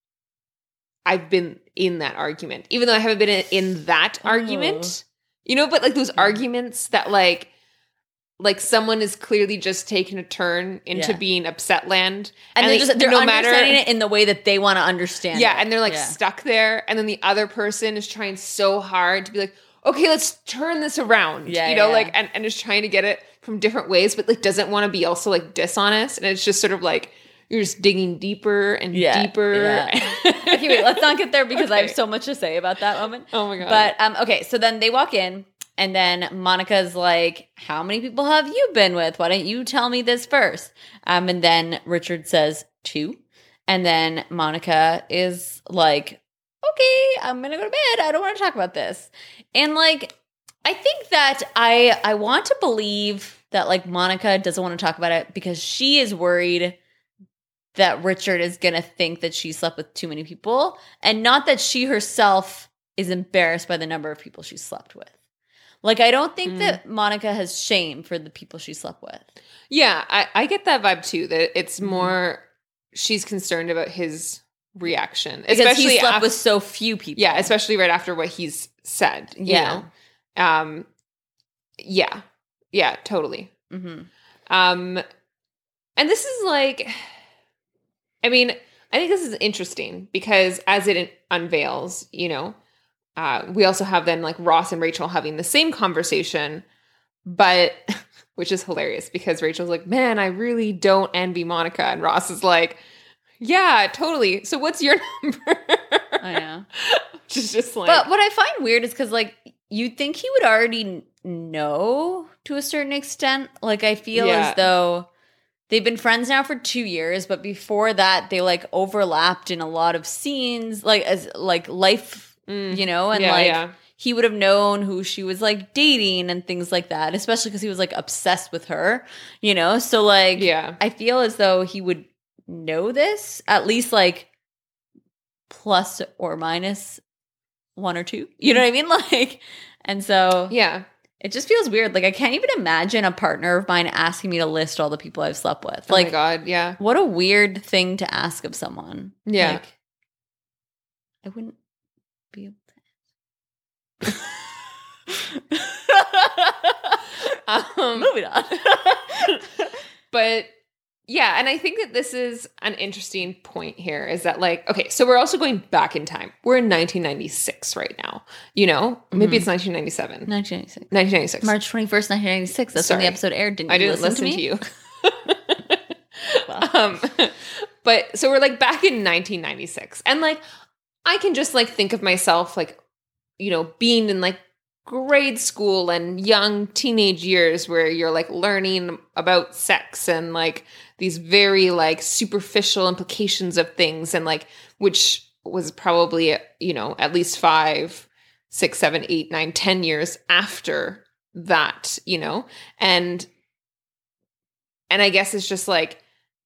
I've been in that argument, even though I haven't been in, in that Oh. argument. You know, but like those arguments that like like someone is clearly just taking a turn into Yeah. being upset land. And, they're like, just they're no understanding matter, it in the way that they want to understand yeah, it. and they're like Yeah. stuck there. And then the other person is trying so hard to be like, okay, let's turn this around. Yeah, you know, yeah. like, and, and is trying to get it from different ways, but like doesn't want to be also like dishonest. And it's just sort of like, you're just digging deeper and Yeah, deeper. yeah. Okay, wait, let's not get there because I have Okay. so much to say about that moment. Oh my God. But um, okay, so then they walk in, and then Monica's like, "How many people have you been with? Why don't you tell me this first?" Um, and then Richard says two, and then Monica is like, "Okay, I'm gonna go to bed. I don't want to talk about this." And like, I think that I I want to believe that like Monica doesn't want to talk about it because she is worried that Richard is going to think that she slept with too many people, and not that she herself is embarrassed by the number of people she slept with. Like, I don't think Mm. that Monica has shame for the people she slept with. Yeah, I, I get that vibe too, that it's Mhm. more, she's concerned about his reaction. Because especially he slept af- with so few people. Yeah, especially right after what he's said. You Yeah. know? Um, yeah. Yeah, totally. Mm-hmm. Um, and this is like, I mean, I think this is interesting because as it unveils, you know, uh, we also have then like Ross and Rachel having the same conversation, but which is hilarious because Rachel's like, man, I really don't envy Monica. And Ross is like, yeah, totally. So what's your number? I know. Which is just like, But what I find weird is because, like, you'd think he would already n- know to a certain extent. Like, I feel Yeah. as though they've been friends now for two years, but before that, they, like, overlapped in a lot of scenes, like, as, like, life, Mm. you know? And, yeah, like, yeah. he would have known who she was, like, dating and things like that, especially because he was, like, obsessed with her, you know? So, like, Yeah. I feel as though he would know this, at least, like, plus or minus one or two. You know what I mean? Like, and so Yeah. it just feels weird. Like, I can't even imagine a partner of mine asking me to list all the people I've slept with. Oh Like, my God. Yeah. what a weird thing to ask of someone. Yeah. Like, I wouldn't be able to. Um, Moving on. But yeah, and I think that this is an interesting point here is that like, okay, so we're also going back in time. We're in nineteen ninety-six right now, you know, maybe Mhm. it's nineteen ninety-seven, nineteen ninety-six. nineteen ninety-six. March twenty-first, nineteen ninety-six. That's Sorry. when the episode aired. Didn't I you didn't listen, listen to me? to you. Wow. um, but so we're like back in nineteen ninety-six. And like, I can just like think of myself like, you know, being in like grade school and young teenage years where you're like learning about sex and like these very like superficial implications of things and like, which was probably, you know, at least five, six, seven, eight, nine, ten years after that, you know, and, and I guess it's just like,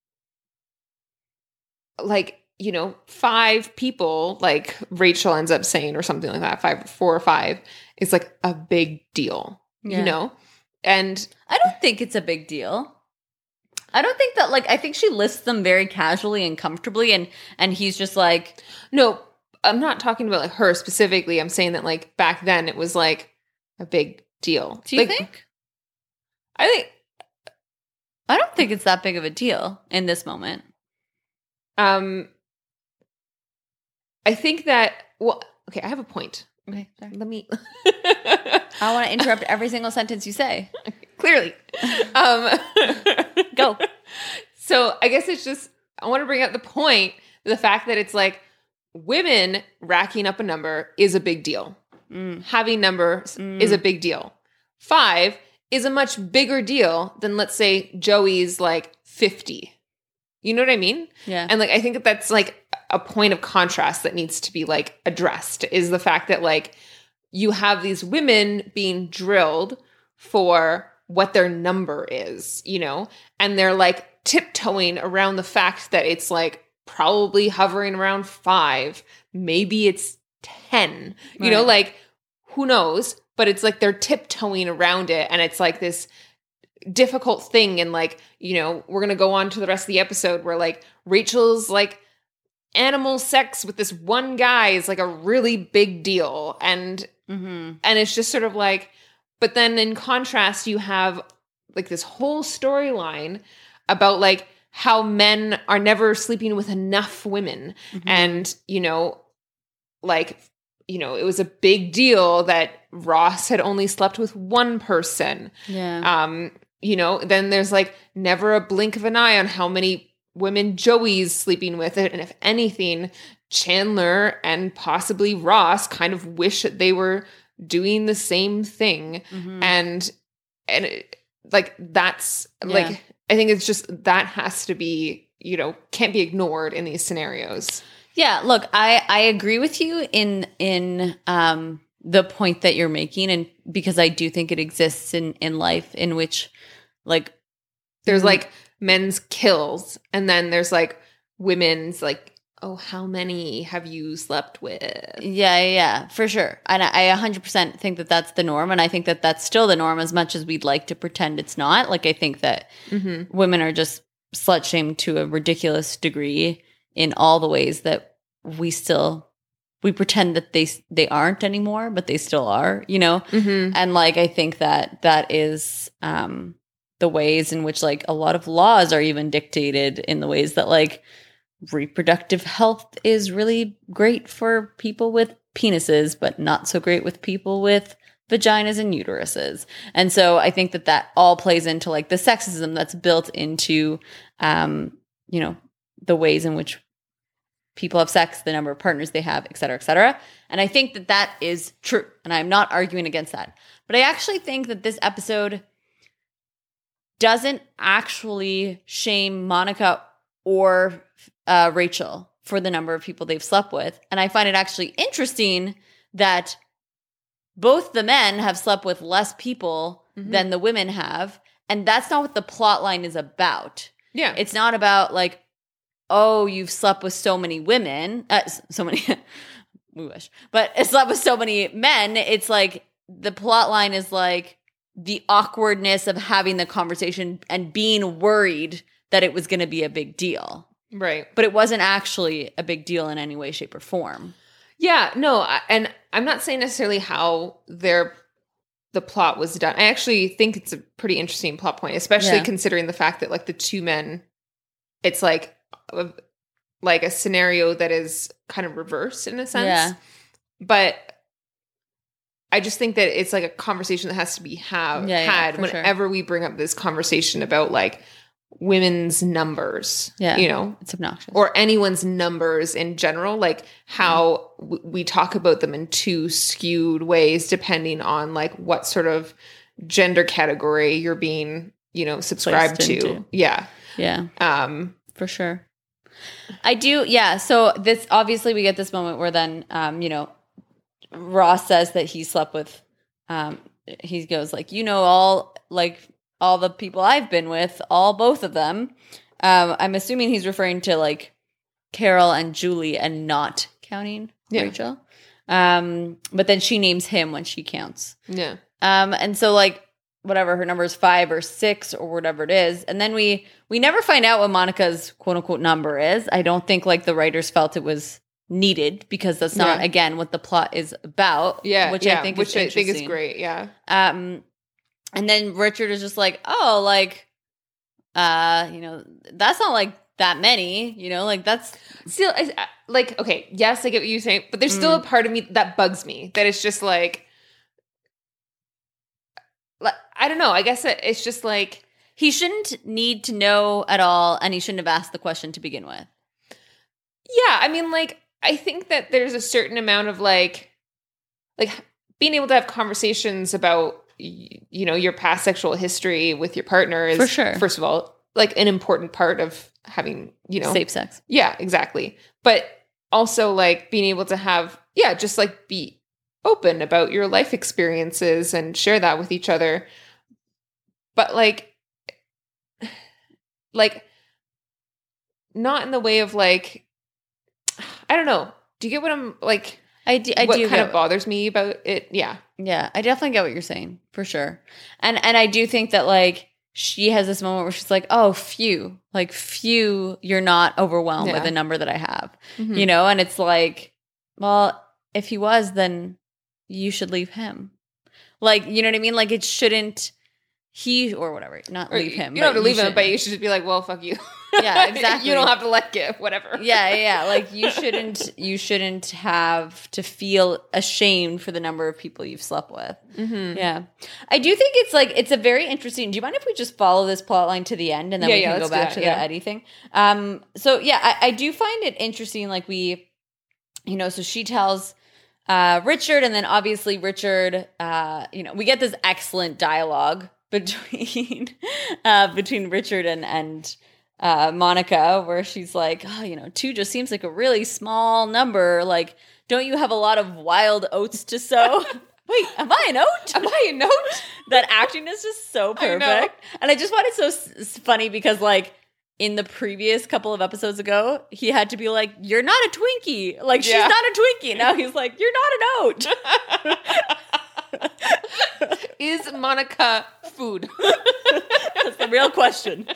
like, you know, five people, like Rachel ends up saying or something like that, five, four or five, is like a big deal, Yeah. you know? And I don't think it's a big deal. I don't think that, like, I think she lists them very casually and comfortably, and and he's just like, no, I'm not talking about like her specifically. I'm saying that like back then it was like a big deal. do you Like, think? I think, I don't think it's that big of a deal in this moment. um, I think that, well, okay, I have a point. Okay, sorry. Let me, I want to interrupt every single sentence you say. clearly. Um, Go. So I guess it's just, I want to bring up the point, the fact that it's like women racking up a number is a big deal. Mm. Having numbers Mm. is a big deal. Five is a much bigger deal than, let's say, Joey's like fifty. You know what I mean? Yeah. And like, I think that that's like a point of contrast that needs to be like addressed is the fact that like you have these women being drilled for what their number is, you know, and they're like tiptoeing around the fact that it's like probably hovering around five, maybe it's ten, you know, Right. like who knows, but it's like they're tiptoeing around it. And it's like this difficult thing. And like, you know, we're going to go on to the rest of the episode where like Rachel's like animal sex with this one guy is like a really big deal. And, Mm-hmm. and it's just sort of like, but then in contrast, you have like this whole storyline about like how men are never sleeping with enough women. Mm-hmm. And, you know, like, you know, it was a big deal that Ross had only slept with one person. Yeah. Um, you know, then there's like never a blink of an eye on how many women Joey's sleeping with it. And if anything, Chandler and possibly Ross kind of wish that they were doing the same thing. Mm-hmm. And, and it, like, that's yeah. like, I think it's just, that has to be, you know, can't be ignored in these scenarios. Yeah, look, I, I agree with you in in um, the point that you're making, and because I do think it exists in, in life in which, like, there's like men's kills, and then there's like women's like, oh, how many have you slept with? Yeah, yeah, for sure. And I, I one hundred percent think that that's the norm, and I think that that's still the norm as much as we'd like to pretend it's not. Like, I think that mm-hmm. women are just slut-shamed to a ridiculous degree in all the ways that we still we pretend that they they aren't anymore, but they still are, you know. Mm-hmm. And like, I think that that is um, the ways in which like a lot of laws are even dictated in the ways that like reproductive health is really great for people with penises, but not so great with people with vaginas and uteruses. And so I think that that all plays into like the sexism that's built into, um, you know, the ways in which people have sex, the number of partners they have, et cetera, et cetera. And I think that that is true. And I'm not arguing against that. But I actually think that this episode doesn't actually shame Monica or uh, Rachel for the number of people they've slept with. And I find it actually interesting that both the men have slept with less people mm-hmm. than the women have. And that's not what the plot line is about. Yeah. It's not about like, oh, you've slept with so many women. Uh, so many, we wish. But it's slept with so many men. It's like the plot line is like the awkwardness of having the conversation and being worried that it was going to be a big deal. Right. But it wasn't actually a big deal in any way, shape, or form. Yeah, no, I, and I'm not saying necessarily how their the plot was done. I actually think it's a pretty interesting plot point, especially yeah. considering the fact that like the two men, it's like a, like a scenario that is kind of reversed in a sense. Yeah. But I just think that it's like a conversation that has to be have, yeah, had yeah, whenever sure. we bring up this conversation about like women's numbers, yeah, you know, it's obnoxious, or anyone's numbers in general, like how mm. w- we talk about them in two skewed ways, depending on like what sort of gender category you're being, you know, subscribed Placed to. into. Yeah. Yeah. Um, for sure. I do. Yeah. So this, obviously we get this moment where then, um, you know, Ross says that he slept with, um, he goes like, you know, all like, all the people I've been with, all both of them. Um, I'm assuming he's referring to like Carol and Julie and not counting yeah. Rachel. Um, but then she names him when she counts. Yeah. Um, and so like whatever her number is five or six or whatever it is. And then we, we never find out what Monica's quote unquote number is. I don't think like the writers felt it was needed because that's not, yeah. again, what the plot is about. Yeah. Which yeah, I think which is I interesting. think is great. Yeah. Um, And then Richard is just like, oh, like, uh, you know, that's not like that many, you know, like that's still I, like, okay, yes, I get what you're saying, but there's mm. still a part of me that bugs me that it's just like, like, I don't know. I guess it, it's just like he shouldn't need to know at all, and he shouldn't have asked the question to begin with. Yeah, I mean, like, I think that there's a certain amount of like, like being able to have conversations about, you know, your past sexual history with your partner is, for sure, first of all, like an important part of having, you know, safe sex. Yeah, exactly. But also like being able to have, yeah, just like be open about your life experiences and share that with each other. But like, like not in the way of like, I don't know. Do you get what I'm like? I do. I what do kind get, of bothers me about it. Yeah. Yeah. I definitely get what you're saying for sure. And, and I do think that like she has this moment where she's like, oh, phew, like phew, you're not overwhelmed yeah. by the number that I have, mm-hmm. you know? And it's like, well, if he was, then you should leave him. Like, you know what I mean? Like it shouldn't, he or whatever, not Or leave him. You don't have to leave him, should, but you should just be like, well, fuck you. Yeah, exactly. You don't have to let give, whatever. Yeah, yeah. Like you shouldn't, you shouldn't have to feel ashamed for the number of people you've slept with. Mm-hmm. Yeah, I do think it's like it's a very interesting. Do you mind if we just follow this plot line to the end and then Yeah, we yeah, can go let's do back that, to yeah. the Eddie thing? Um. So yeah, I, I do find it interesting. Like we, you know, so she tells uh, Richard, and then obviously Richard. Uh, you know, we get this excellent dialogue between uh, between Richard and and. Uh, Monica, where she's like, oh, you know, two just seems like a really small number. Like, don't you have a lot of wild oats to sow? Wait, am I an oat? Am I a note? That acting is just so I know. perfect. And I just find it so s- funny because, like, in the previous couple of episodes ago, he had to be like, you're not a Twinkie. Like, she's Yeah. not a Twinkie. Now he's like, you're not an oat. Is Monica food? That's the real question.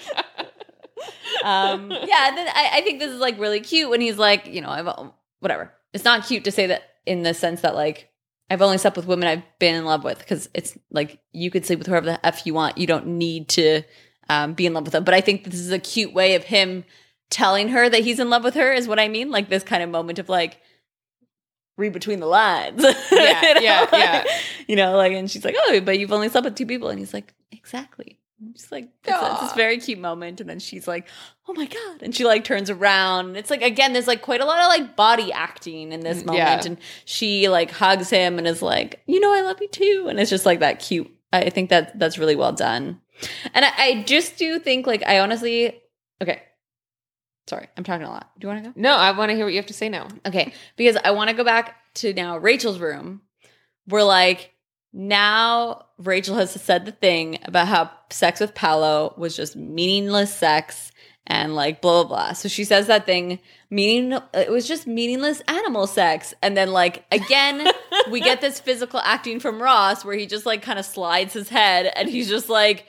um yeah and then I, I think this is like really cute when he's like, you know, I've whatever, it's not cute to say that in the sense that like I've only slept with women I've been in love with, because it's like you could sleep with whoever the F you want, you don't need to um be in love with them. But I think this is a cute way of him telling her that he's in love with her, is what I mean, like this kind of moment of like read between the lines. Yeah, You know? yeah, Like, yeah. you know, like, and she's like, oh, but you've only slept with two people, and he's like, exactly. Just like it's, a- it's this Aw. very cute moment, and then she's like, "Oh my god!" and she like turns around. It's like again, there's like quite a lot of like body acting in this moment, Yeah. and she like hugs him and is like, "You know, I love you too," and it's just like that cute. I think that that's really well done, and I, I just do think like I honestly, okay, sorry, I'm talking a lot. Do you want to go? No, I want to hear what you have to say now. Okay, because I want to go back to now Rachel's room. We're like, now Rachel has said the thing about how sex with Paolo was just meaningless sex and like blah, blah, blah. So she says that thing, meaning it was just meaningless animal sex. And then like, again, we get this physical acting from Ross where he just like kind of slides his head and he's just like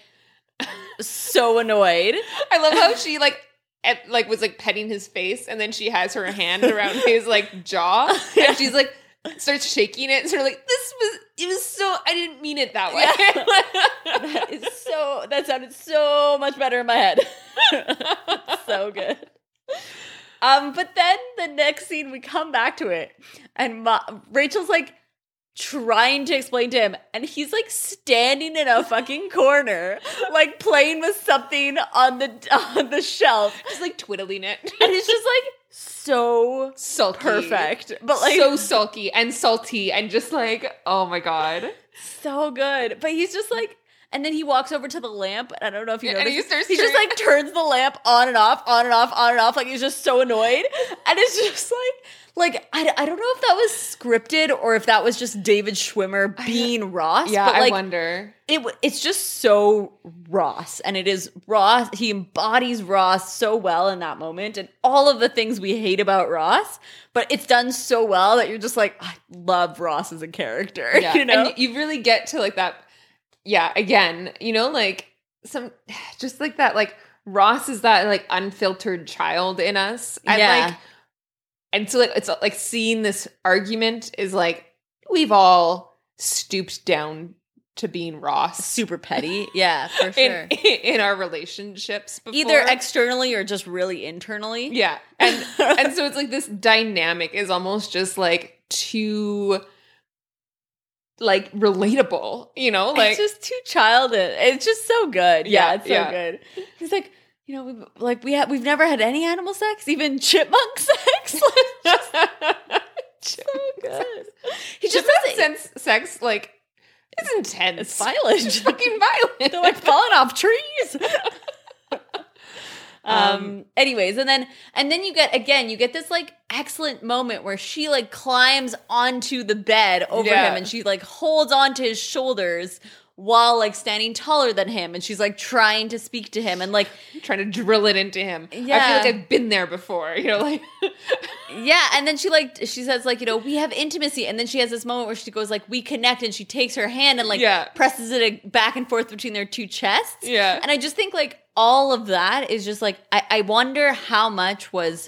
so annoyed. I love how she like at, like was like petting his face, and then she has her hand around his like jaw, and she's like starts shaking it, and sort of like, this was it was so I didn't mean it that way. That is so that sounded so much better in my head. So good. Um, but then the next scene, we come back to it, and Ma- Rachel's like trying to explain to him, and he's like standing in a fucking corner, like playing with something on the on the shelf, Just like twiddling it. and it's just like so Sulky. perfect, but like so sulky and salty and just like, oh my god. so good. But he's just like, and then he walks over to the lamp, and I don't know if you Yeah, know and this. he starts He just turning- like turns the lamp on and off, on and off, on and off. Like he's just so annoyed, and it's just like, like I, I don't know if that was scripted or if that was just David Schwimmer being Ross. Yeah, but I like, wonder. It w- it's just so Ross, and it is Ross. He embodies Ross so well in that moment, and all of the things we hate about Ross. But it's done so well that you're just like, I love Ross as a character. Yeah. You know, And you really get to like that. Yeah, again, you know, like some just like that, like Ross is that like unfiltered child in us. And Yeah. like and so like it's like seeing this argument is like we've all stooped down to being Ross super petty. Yeah, for sure. in in our relationships before. Either externally or just really internally. Yeah. And and so it's like this dynamic is almost just like too like relatable, you know? Like it's just too childish. It's just so good. Yeah, Yeah, it's so yeah. good. He's like, you know, we've, like we have we've never had any animal sex, even chipmunk sex. Like, so good. He just just doesn't. sense sex like it's intense. It's violent. It's fucking violent. They're like falling off trees. Um, anyways, and then and then you get again, you get this like excellent moment where she like climbs onto the bed over Yeah. him, and she like holds onto his shoulders while like standing taller than him, and she's like trying to speak to him, and like trying to drill it into him. I Yeah. feel like I've been there before, you know, like yeah, and then she like she says like, you know, we have intimacy, and then she has this moment where she goes like, we connect, and she takes her hand and like Yeah. presses it back and forth between their two chests. Yeah. And I just think like all of that is just like I, I wonder how much was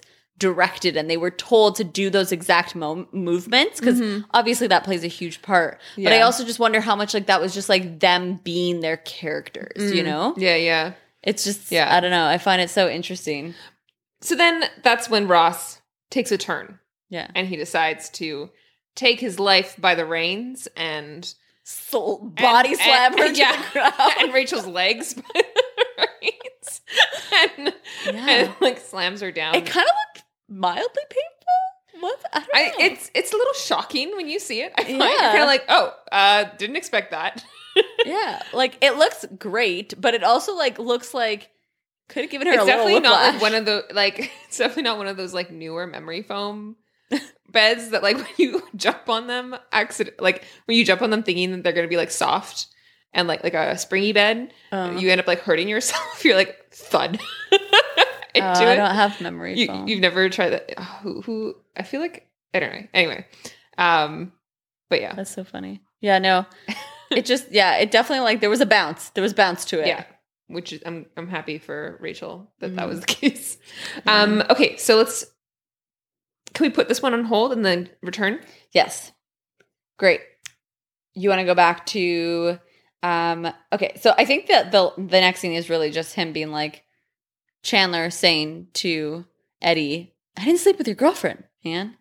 directed and they were told to do those exact mo- movements because mm-hmm. obviously that plays a huge part. Yeah. But I also just wonder how much like that was just like them being their characters, mm. you know? Yeah, yeah. It's just, yeah. I don't know. I find it so interesting. So then that's when Ross takes a turn. Yeah. And he decides to take his life by the reins and Soul, body and, slam and, her and, to yeah, the ground. And Rachel's legs by the reins. And, yeah. and like slams her down. It kind of looked mildly painful. What? I don't know. I, it's it's a little shocking when you see it. I find yeah. you're kind of like, oh, uh, didn't expect that. Yeah, like it looks great, but it also like looks like could have given her it's a little definitely whiplash. not like one of the like it's definitely not one of those like newer memory foam beds that like when you jump on them accident like when you jump on them thinking that they're gonna be like soft and like like a springy bed, uh. you end up like hurting yourself. You're like thud. into uh, I don't have memory you, foam. You've never tried that. Oh, who, who? I feel like I don't know. Anyway, um, but yeah, that's so funny. Yeah, no, it just yeah, it definitely like there was a bounce. There was bounce to it. Yeah, which is I'm I'm happy for Rachel that mm. that was the case. Yeah. Um, okay, so let's. Can we put this one on hold and then return? Yes. Great. You want to go back to um okay, so I think that the the next scene is really just him being like Chandler saying to Eddie, I didn't sleep with your girlfriend, man.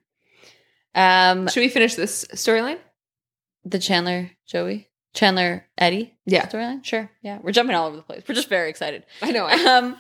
Um Should we finish this storyline? The Chandler Joey? Chandler Eddie? Yeah. Storyline? Sure. Yeah. We're jumping all over the place. We're just very excited. I know. um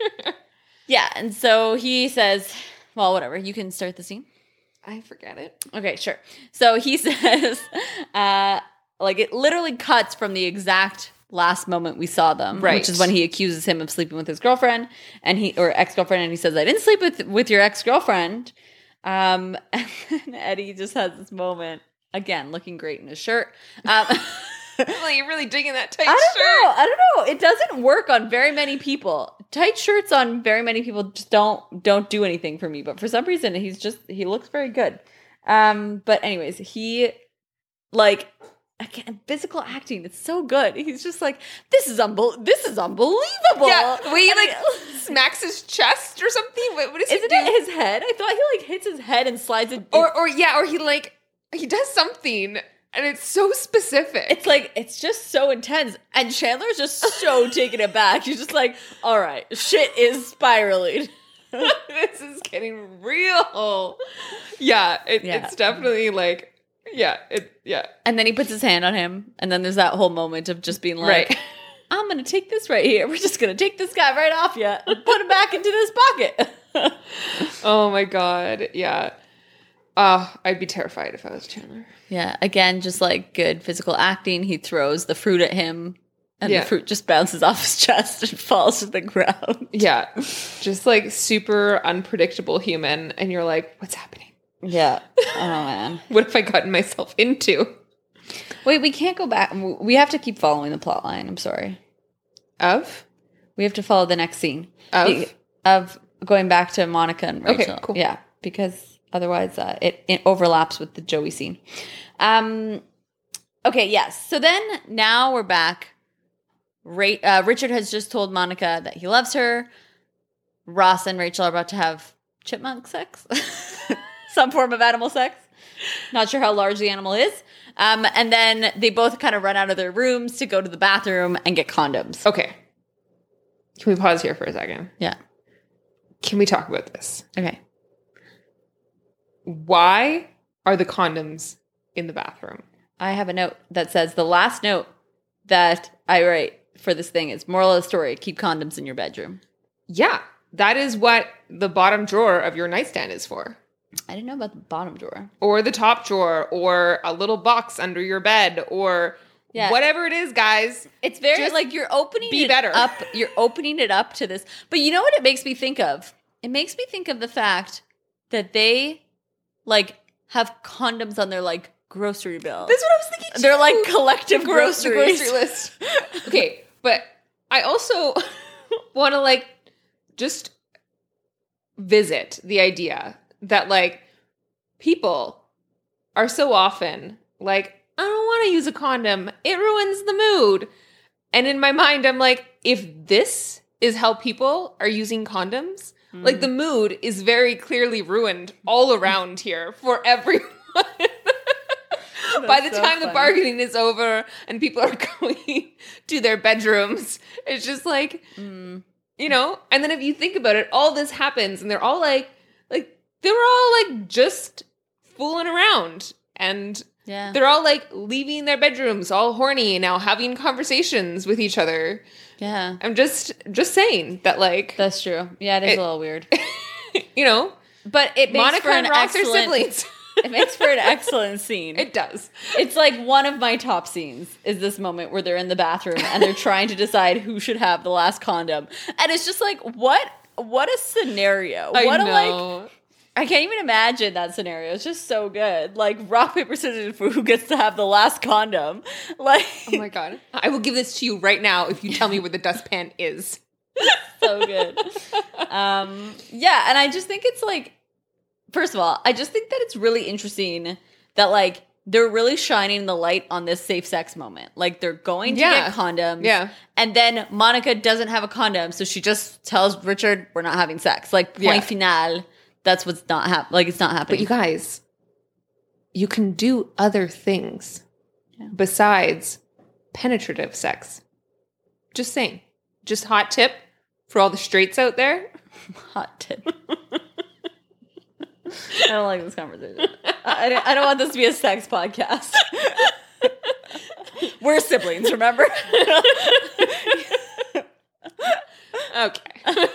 Yeah, and so he says, well, whatever. You can start the scene. I forget it. Okay, sure. So he says, uh, like it literally cuts from the exact last moment we saw them, right? Which is when he accuses him of sleeping with his girlfriend and he or ex-girlfriend, and he says, "I didn't sleep with with your ex-girlfriend." Um, and then Eddie just has this moment again, looking great in his shirt. Um, well, you're really digging that tight I don't shirt. know. I don't know. It doesn't work on very many people. Tight shirts on very many people just don't don't do anything for me. But for some reason, he's just he looks very good. Um, but anyways, he like again physical acting. It's so good. He's just like this is unbel- This is unbelievable. Yeah, the way he like smacks his chest or something. What, what is he Isn't doing? it his head? I thought he like hits his head and slides it. Or or yeah, or he like he does something. And it's so specific. It's like, it's just so intense. And Chandler's just so taken aback. He's just like, all right, shit is spiraling. This is getting real. Yeah, it, yeah, it's definitely like, yeah, it, yeah. And then he puts his hand on him. And then there's that whole moment of just being like, right. I'm going to take this right here. We're just going to take this guy right off you and put him back into this pocket. Oh my God. Yeah. Uh, I'd be terrified if I was Chandler. Yeah, again, just like good physical acting. He throws the fruit at him, and yeah. the fruit just bounces off his chest and falls to the ground. Yeah, just like super unpredictable human, and you're like, what's happening? Yeah. Oh, man. What have I gotten myself into? Wait, we can't go back. We have to keep following the plot line. I'm sorry. Of? We have to follow the next scene. Of? The, of going back to Monica and Rachel. Okay, cool. Yeah, because... Otherwise, uh, it, it overlaps with the Joey scene. Um, okay, yes. So then now we're back. Ra- uh, Richard has just told Monica that he loves her. Ross and Rachel are about to have chipmunk sex. Some form of animal sex. Not sure how large the animal is. Um, and then they both kind of run out of their rooms to go to the bathroom and get condoms. Okay. Can we pause here for a second? Yeah. Can we talk about this? Okay. Why are the condoms in the bathroom? I have a note that says the last note that I write for this thing is moral of the story, keep condoms in your bedroom. Yeah, that is what the bottom drawer of your nightstand is for. I didn't know about the bottom drawer. Or the top drawer, or a little box under your bed, or yeah. whatever it is, guys. It's very Just like you're opening be it better. up. You're opening it up to this. But you know what it makes me think of? It makes me think of the fact that they like have condoms on their like grocery bill. That's what I was thinking too. They're like collective the groceries. grocery list. Okay, but I also want to like just visit the idea that like people are so often like, I don't want to use a condom. It ruins the mood. And in my mind, I'm like, if this is how people are using condoms, Like, the mood is very clearly ruined all around here for everyone. By the so time funny. the bargaining is over and people are going to their bedrooms, it's just like, Mm. you know, and then if you think about it, all this happens and they're all like, like, they were all like just fooling around and Yeah. they're all like leaving their bedrooms all horny now, having conversations with each other. Yeah. I'm just, just saying that, like, That's true. Yeah, it is It- a little weird. you know, But it makes Monica for an and Ross are excellent siblings. It makes for an excellent scene. It does. It's like one of my top scenes is this moment where they're in the bathroom and they're trying to decide who should have the last condom. And it's just like, what what a scenario. I What a like know. I can't even imagine that scenario. It's just so good. Like rock, paper, scissors for who gets to have the last condom. Like Oh my God. I will give this to you right now if you tell me where the dustpan is. so good. Um yeah, and I just think it's like first of all, I just think that it's really interesting that like they're really shining the light on this safe sex moment. Like they're going to Yeah. get condoms. Yeah. And then Monica doesn't have a condom, so she just tells Richard, we're not having sex. Like point Yeah. final. That's what's not hap- like it's not But happening. you guys, you can do other things Yeah. besides penetrative sex. Just saying. Just hot tip for all the straights out there. Hot tip. I don't like this conversation. I, I don't, I don't want this to be a sex podcast. We're siblings, remember? Okay.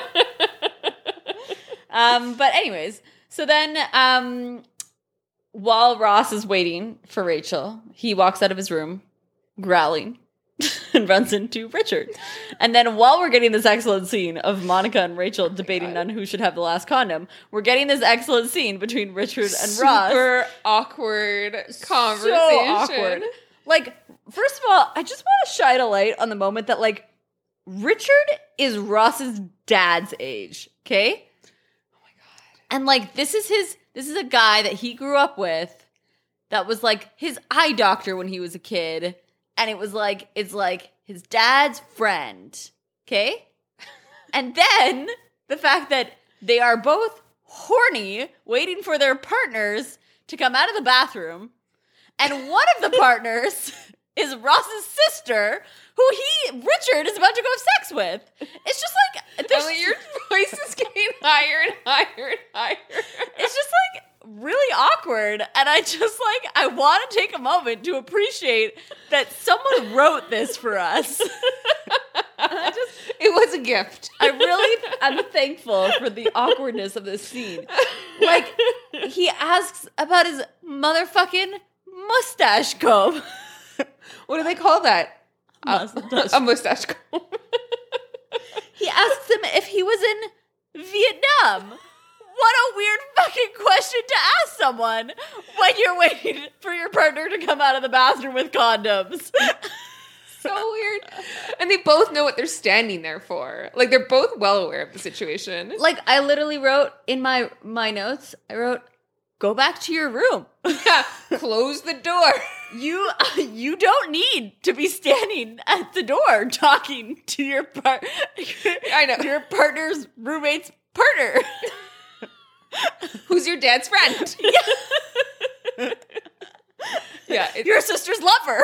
Um, but anyways, so then um, while Ross is waiting for Rachel, he walks out of his room growling and runs into Richard. And then while we're getting this excellent scene of Monica and Rachel debating on who should have the last condom, we're getting this excellent scene between Richard and Ross. Super awkward conversation. So awkward. Like, first of all, I just want to shine a light on the moment that, like, Richard is Ross's dad's age, okay? And like this is his this is a guy that he grew up with that was like his eye doctor when he was a kid. And it was like it's like his dad's friend. Okay? And then the fact that they are both horny, waiting for their partners to come out of the bathroom. And one of the partners is Ross's sister, who he, Richard, is about to go have sex with. It's just like, there's, Emily, your voice is getting higher and higher and higher. it's just like really awkward. And I just like, I want to take a moment to appreciate that someone wrote this for us. I just, It was a gift. I really, I'm thankful for the awkwardness of this scene. Like, he asks about his motherfucking mustache comb. What do they call that? Mustache. A mustache comb. He asks him if he was in Vietnam. What a weird fucking question to ask someone when you're waiting for your partner to come out of the bathroom with condoms. So weird. And they both know what they're standing there for. Like, they're both well aware of the situation. Like, I literally wrote in my my notes, I wrote, go back to your room. Yeah, close the door. You you don't need to be standing at the door talking to your part. I know. Your partner's roommate's partner. Who's your dad's friend? Yeah. Yeah. It's, Your sister's lover.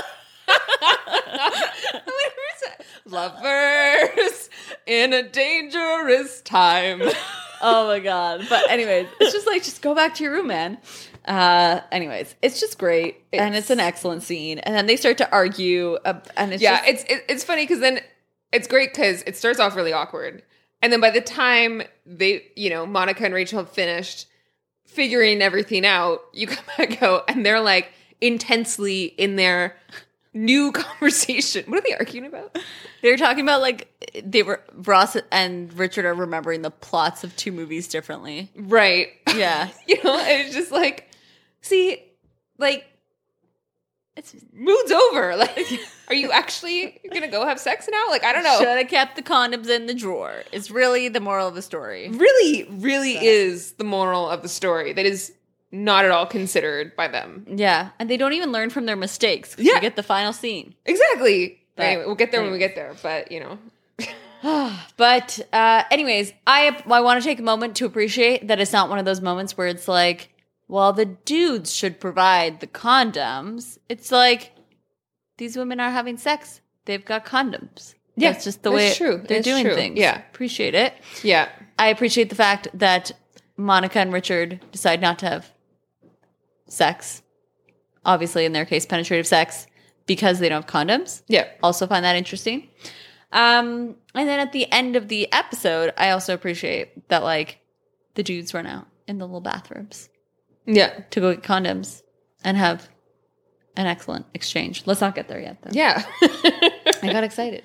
lovers in a dangerous time. Oh my god. But anyways, it's just like, just go back to your room, man. Uh, anyways, it's just great. and It's- it's an excellent scene. And then they start to argue. Uh, and it's Yeah, just, it's it, it's funny because then it's great because it starts off really awkward. And then by the time they, you know, Monica and Rachel have finished figuring everything out, you come back out and they're like intensely in their new conversation. What are they arguing about? they were talking about like, they were, Ross and Richard are remembering the plots of two movies differently. Right. Yeah. You know, and it's just like, see, like, it's mood's over. Like, are you actually gonna go have sex now? Like, I don't know. Should have kept the condoms in the drawer. It's really the moral of the story. Really, really So. is the moral of the story that is not at all considered by them. Yeah. And they don't even learn from their mistakes. 'Cause Yeah. You get the final scene. Exactly. But anyway, we'll get there when we anyways. get there. But, you know. But uh, anyways, I I want to take a moment to appreciate that it's not one of those moments where it's like, well, the dudes should provide the condoms. It's like, these women are having sex. They've got condoms. Yeah, that's just the that's way true. they're It's doing true. things. Yeah. Appreciate it. Yeah. I appreciate the fact that Monica and Richard decide not to have sex. Obviously, in their case, penetrative sex, because they don't have condoms. Yeah. Also find that interesting. Um, and then at the end of the episode, I also appreciate that, like, the dudes run out in the little bathrooms. Yeah. To go get condoms and have an excellent exchange. Let's not get there yet, though. Yeah. I got excited.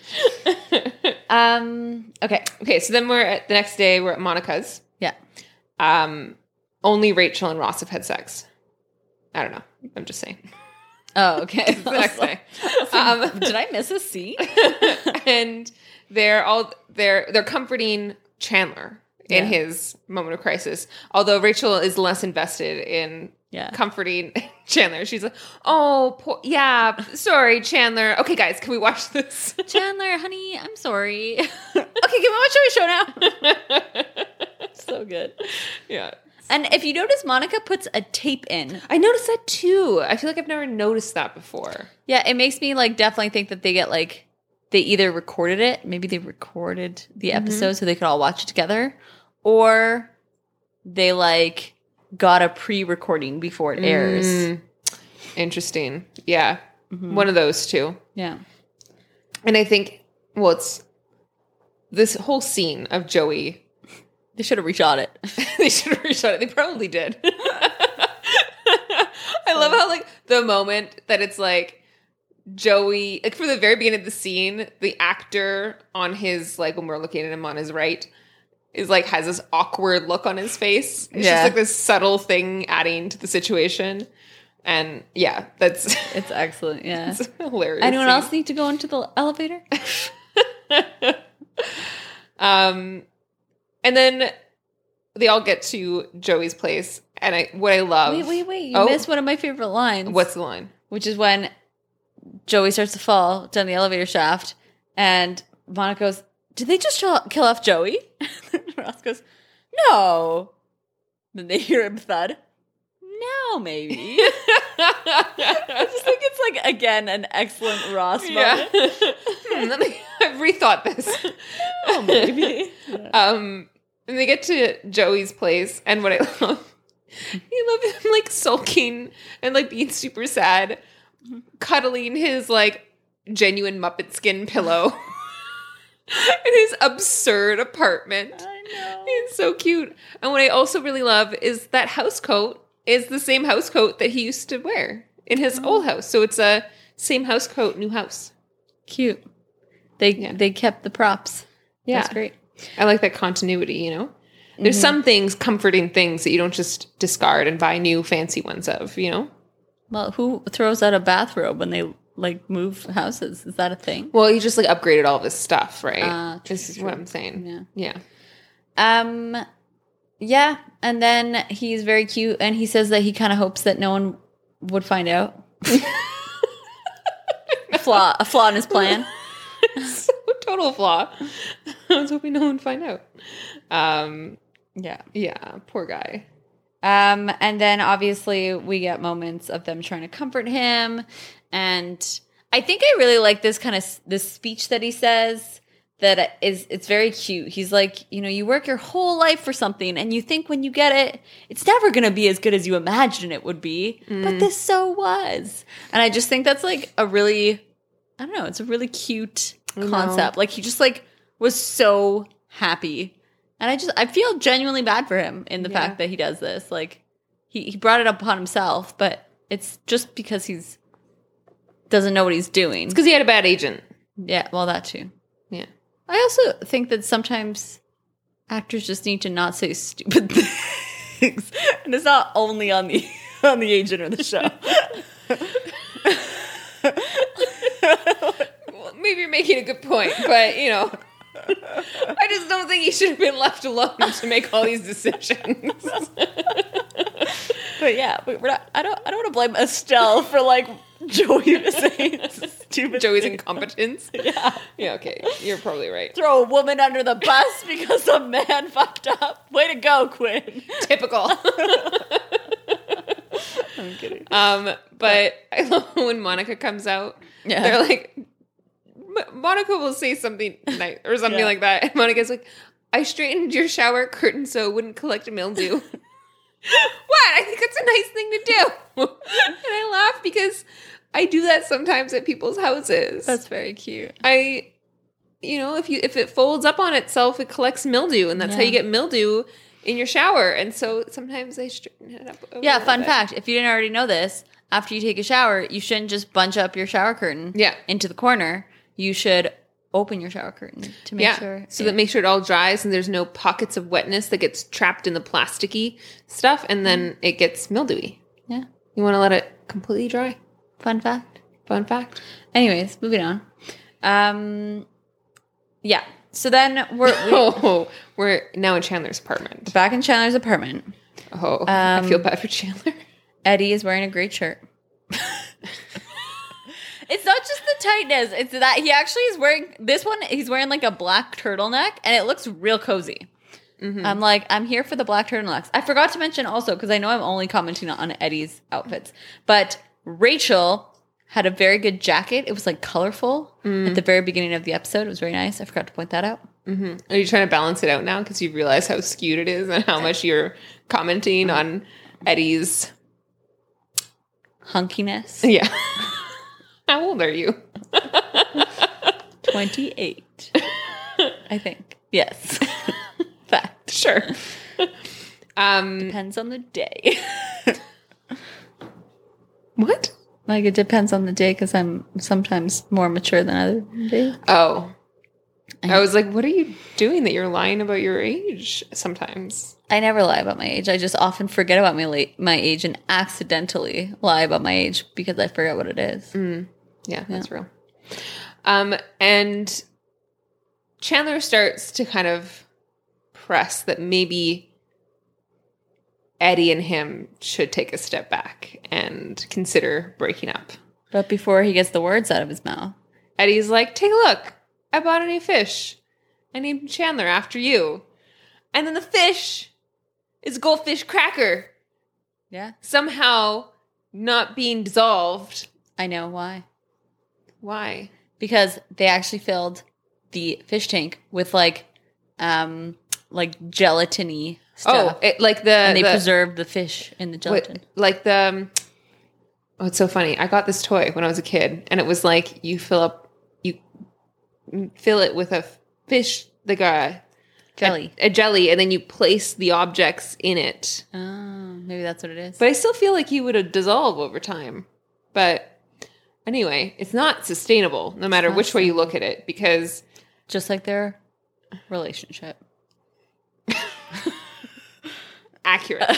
Um, okay. Okay, so then we're at the next day, we're at Monica's. Yeah. Um, only Rachel and Ross have had sex. I don't know. I'm just saying. Oh, okay. The next day. Um, did I miss a scene? And they're all they're they're comforting Chandler in Yeah. his moment of crisis. Although Rachel is less invested in Yeah. comforting Chandler. She's like, "Oh, poor, yeah, sorry, Chandler. Okay, guys, can we watch this?" Chandler, honey, I'm sorry. Okay, can we watch our show now? So good. Yeah. And if you notice, Monica puts a tape in. I noticed that too. I feel like I've never noticed that before. Yeah, it makes me like definitely think that they get like, they either recorded it, maybe they recorded the episode so they could all watch it together, or they like got a pre-recording before it airs. Mm, interesting. Yeah. One of those two. Yeah. And I think, well, it's this whole scene of Joey. They should have reshot it. They should have reshot it. They probably did. I love how, like, the moment that it's like Joey, like, from the very beginning of the scene, the actor on his, like, when we're looking at him on his right, is like, has this awkward look on his face. It's Yeah. just like this subtle thing adding to the situation. And yeah, that's It's excellent. Yeah. it's hilarious. Anyone scene. else need to go into the elevator? Um, and then they all get to Joey's place, and I what I love. Wait, wait, wait. You Oh. missed one of my favorite lines. What's the line? Which is when Joey starts to fall down the elevator shaft, and Monica goes, "Did they just kill kill off Joey?" Ross goes, "No." Then they hear him thud. "Now, maybe." I just think it's like, again, an excellent Ross Yeah. moment. Hmm, let me. I've rethought this. Oh, maybe. Um, and they get to Joey's place, and what I love, I love him like sulking and like being super sad, cuddling his like genuine Muppet skin pillow in his absurd apartment. I know. It's so cute. And what I also really love is that house coat is the same house coat that he used to wear in his Oh. old house. So it's a same house coat, new house. Cute. They Yeah. they kept the props. Yeah. That's great. I like that continuity, you know? There's Mm-hmm. some things, comforting things that you don't just discard and buy new fancy ones of, you know? Well, who throws out a bathrobe when they like move houses? Is that a thing? Well, he just like upgraded all of his stuff, right? Ah, true, this is true, what true. I'm saying. Yeah. Yeah. Um, yeah, and then he's very cute, and he says that he kind of hopes that no one would find out. a flaw, a flaw in his plan. So total flaw. I was hoping no one would find out. Um, Yeah. yeah, poor guy. Um, and then obviously we get moments of them trying to comfort him, and I think I really like this kind of this speech that he says. That is, it's very cute. He's like, you know, you work your whole life for something and you think when you get it, it's never going to be as good as you imagine it would be. But this so was. And I just think that's like a really, I don't know, it's a really cute I know. concept. Like he just like was so happy. And I just, I feel genuinely bad for him in the Yeah. fact that he does this. Like he, he brought it upon himself, but it's just because he's, doesn't know what he's doing. It's because he had a bad agent. Yeah, well, that too. Yeah. I also think that sometimes actors just need to not say stupid things, and it's not only on the on the agent or the show. Well, maybe you're making a good point, but you know, I just don't think he should have been left alone to make all these decisions. But yeah, we- we're not. I don't. I don't want to blame Estelle for like Joey saying stupid Joey's thing. incompetence. Yeah. Yeah, okay. You're probably right. Throw a woman under the bus because a man fucked up. Way to go, Quinn. Typical. I'm kidding. Um, but I love when Monica comes out. Yeah. They're like, M- Monica will say something nice or something Yeah. like that. And Monica's like, I straightened your shower curtain so it wouldn't collect mildew. What? I think that's a nice thing to do. And I laugh because I do that sometimes at people's houses. That's very cute. I, you know, if you if it folds up on itself, it collects mildew, and that's how Yeah. you get mildew in your shower. And so sometimes I straighten it up. a Yeah, little fun bit. fact. If you didn't already know this, after you take a shower, you shouldn't just bunch up your shower curtain Yeah. into the corner. You should open your shower curtain to make yeah. sure. So it- that make sure it all dries and there's no pockets of wetness that gets trapped in the plasticky stuff, and then it gets mildewy. Yeah. You want to let it completely dry. Fun fact. Fun fact. Anyways, moving on. Um, yeah. So then we're, we Oh, we're now in Chandler's apartment. back in Chandler's apartment. Oh, I Um, feel bad for Chandler. Eddie is wearing a great shirt. It's not just the tightness. It's that he actually is wearing this one. He's wearing like a black turtleneck, and it looks real cozy. Mm-hmm. I'm like, I'm here for the black turtlenecks. I forgot to mention also, because I know I'm only commenting on Eddie's outfits, but Rachel had a very good jacket. It was like colorful Mm. at the very beginning of the episode. It was very nice. I forgot to point that out. Mm-hmm. Are you trying to balance it out now because you realize how skewed it is and how much you're commenting on Eddie's? Hunkiness. Yeah. How old are you? twenty-eight. I think. Yes. Fact. Sure. Um, Depends on the day. what? Like, it depends on the day because I'm sometimes more mature than other days. Oh. I was like, what are you doing that you're lying about your age sometimes? I never lie about my age. I just often forget about my late, my age and accidentally lie about my age because I forget what it is. Mm. Yeah, that's real. Um, and Chandler starts to kind of press that maybe Eddie and him should take a step back and consider breaking up. But before he gets the words out of his mouth, Eddie's like, take a look. I bought a new fish. I named Chandler after you. And then the fish is Goldfish Cracker. yeah, Somehow not being dissolved. I know why. Why? Because they actually filled the fish tank with like, um, like gelatiny stuff. Oh, it, like the... and they the, preserved the fish in the gelatin. What, like the... um, Oh, it's so funny. I got this toy when I was a kid, and it was like you fill up... You fill it with a fish, like a... Jelly. A, a jelly, and then you place the objects in it. Oh, maybe that's what it is. But I still feel like he would dissolve over time. But anyway, it's not sustainable, no matter not which way you look at it, because... Just like their relationship. Accurate.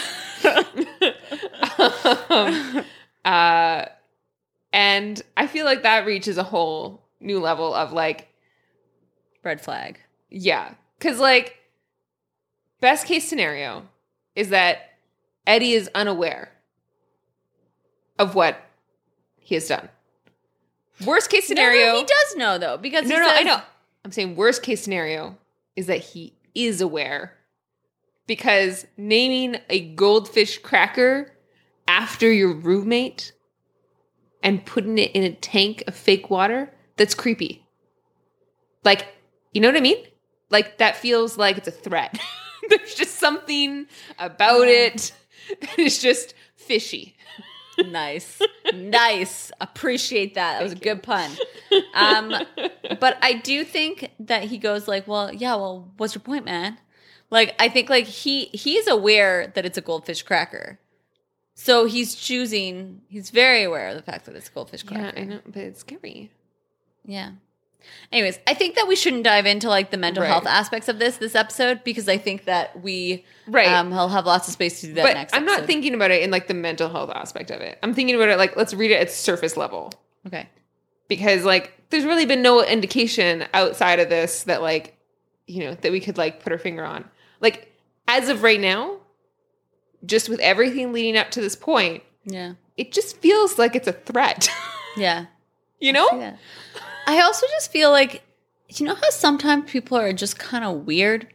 um, uh, and I feel like that reaches a whole new level of like, Red flag. yeah. Because like, best case scenario is that Eddie is unaware of what he has done. Worst case scenario. No, no, he does know though, because No, he no, says, I know. I'm saying worst case scenario is that he is aware, because naming a goldfish cracker after your roommate and putting it in a tank of fake water, that's creepy. Like, you know what I mean? Like, that feels like it's a threat. There's just something about it that is just fishy. Nice. Nice. Appreciate that. That was a good pun. Um, but I do think that he goes like, well, yeah, well, what's your point, man? Like, I think like he he's aware that it's a goldfish cracker. So he's choosing, he's very aware of the fact that it's a goldfish Yeah, cracker. I know, but it's scary. Yeah. Anyways, I think that we shouldn't dive into like the mental Right. health aspects of this this episode, because I think that we Right. um will have lots of space to do that But next I'm episode. not thinking about it in like the mental health aspect of it. I'm thinking about it like, let's read it at surface level. Okay. Because like there's really been no indication outside of this that like, you know, that we could like put our finger on. Like, as of right now, just with everything leading up to this point, Yeah. it just feels like it's a threat. Yeah. You know? Yeah. I also just feel like, you know how sometimes people are just kind of weird?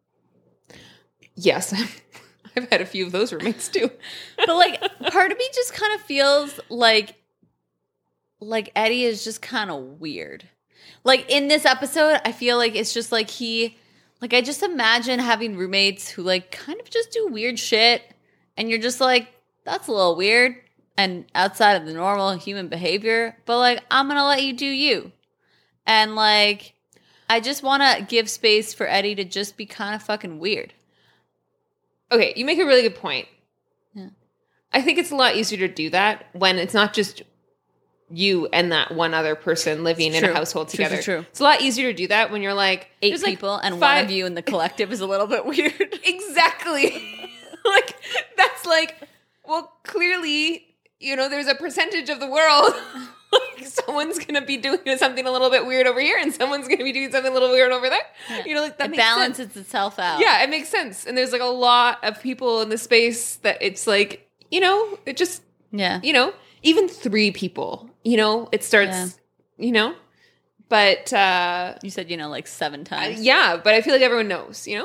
Yes. I've had a few of those roommates too. But like part of me just kind of feels like like Eddie is just kind of weird. Like in this episode, I feel like it's just like he like I just imagine having roommates who like kind of just do weird shit and you're just like, that's a little weird and outside of the normal human behavior, but like I'm going to let you do you. And like I just want to give space for Eddie to just be kind of fucking weird. Okay, you make a really good point. Yeah. I think it's a lot easier to do that when it's not just you and that one other person living in a household True, together. true, true. It's a lot easier to do that when you're like Eight there's people like and five- one of you in the collective is a little bit weird. Exactly. Like that's like, well, clearly, you know, there's a percentage of the world. Like someone's gonna be doing something a little bit weird over here, and someone's gonna be doing something a little weird over there. Yeah. You know, like that It makes balances sense. itself out. Yeah, it makes sense. And there's like a lot of people in the space that it's like, you know, it just, Yeah. you know, even three people, you know, it starts, Yeah. you know, but uh, You said, you know, like seven uh, times. yeah, but I feel like everyone knows, you know.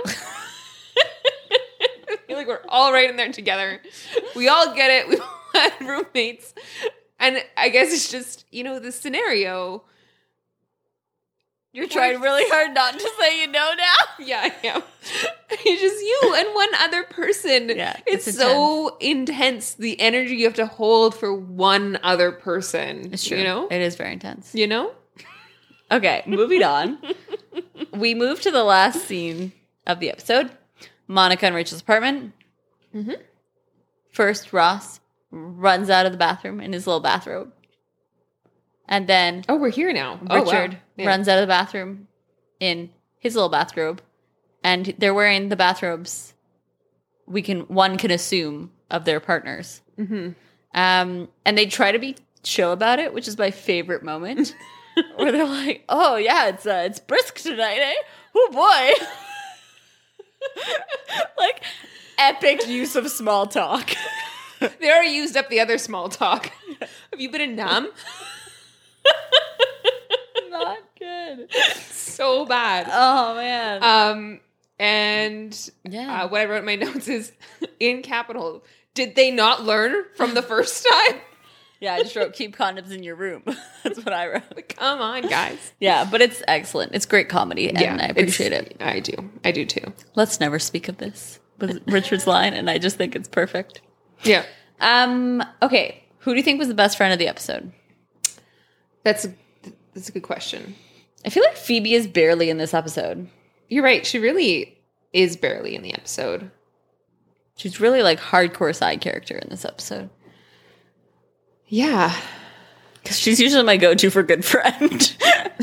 I feel like we're all right in there together. We all get it. We've all had roommates. And I guess it's just, you know, the scenario. You're trying really hard not to say you know now. Yeah, I am. It's just you and one other person. Yeah, It's, it's so intense, the energy you have to hold for one other person. It's true. You know? It is very intense. You know? Okay, moving on. We move to the last scene of the episode. Monica and Rachel's apartment. Mm-hmm. First, Ross runs out of the bathroom in his little bathrobe. And then Oh, we're here now. Oh, wow. Richard Yeah. runs out of the bathroom in his little bathrobe. And they're wearing the bathrobes we can one can assume of their partners. Mm-hmm. Um, and they try to be chill about it, which is my favorite moment. Where they're like, "Oh yeah, it's uh, it's brisk tonight, eh? Oh boy!" Like epic use of small talk. They already used up the other small talk. Have you been in Nam? Not good. So bad. Oh man. Um, and Yeah. uh, what I wrote in my notes is in capital. Did they not learn from the first time? Yeah, I just wrote keep condoms in your room. That's what I wrote. Like, come on, guys. Yeah, but it's excellent. It's great comedy, and I appreciate it's- it. I do. I do too. Let's never speak of this was Richard's line, and I just think it's perfect. Yeah. Um. Okay, who do you think was the best friend of the episode? That's that's a good question. I feel like Phoebe is barely in this episode. You're right. She really is barely in the episode. She's really like hardcore side character in this episode. Yeah. Because she's usually my go-to for good friend.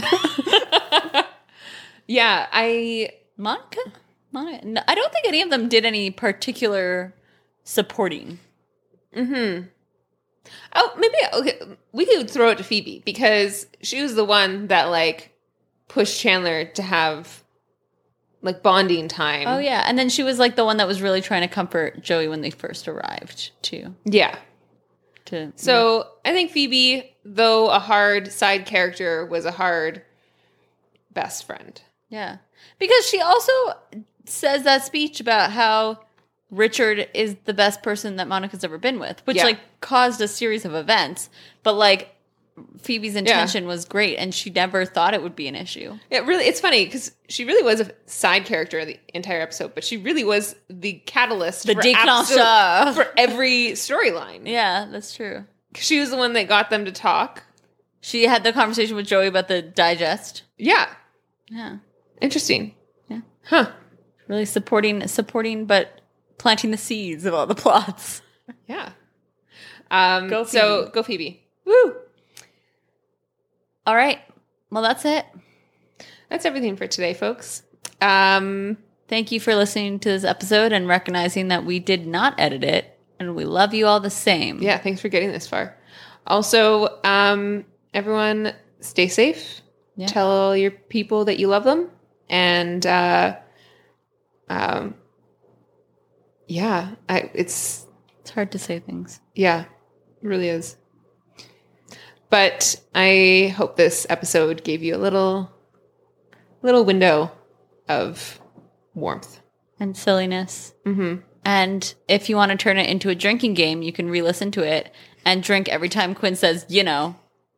Yeah. I. Monica? Monica? No, I don't think any of them did any particular supporting. Mm-hmm. Oh, maybe okay. We could throw it to Phoebe because she was the one that like pushed Chandler to have like bonding time. Oh, yeah. And then she was like the one that was really trying to comfort Joey when they first arrived, too. Yeah. To So I think Phoebe, though a hard side character, was a hard best friend. Yeah. Because she also says that speech about how Richard is the best person that Monica's ever been with, which Yeah. like caused a series of events. But like Phoebe's intention was great and she never thought it would be an issue. Yeah, really, it's funny because she really was a side character the entire episode, but she really was the catalyst The for, déclencheur. absolute- for every storyline. Yeah, that's true. She was the one that got them to talk. She had the conversation with Joey about the digest. Yeah. Yeah. Interesting. Yeah. Huh. Really supporting supporting but planting the seeds of all the plots. Yeah. Um, Go So Phoebe. go Phoebe. Woo! All right. Well, that's it. That's everything for today, folks. Um, Thank you for listening to this episode and recognizing that we did not edit it, and we love you all the same. yeah, thanks for getting this far. Also, um, everyone stay safe. Yeah. Tell your people that you love them. And uh, um, yeah, I, it's, It's hard to say things. yeah, it really is. But I hope this episode gave you a little, little window of warmth. And silliness. Mm-hmm. And if you want to turn it into a drinking game, you can re-listen to it and drink every time Quinn says, you know.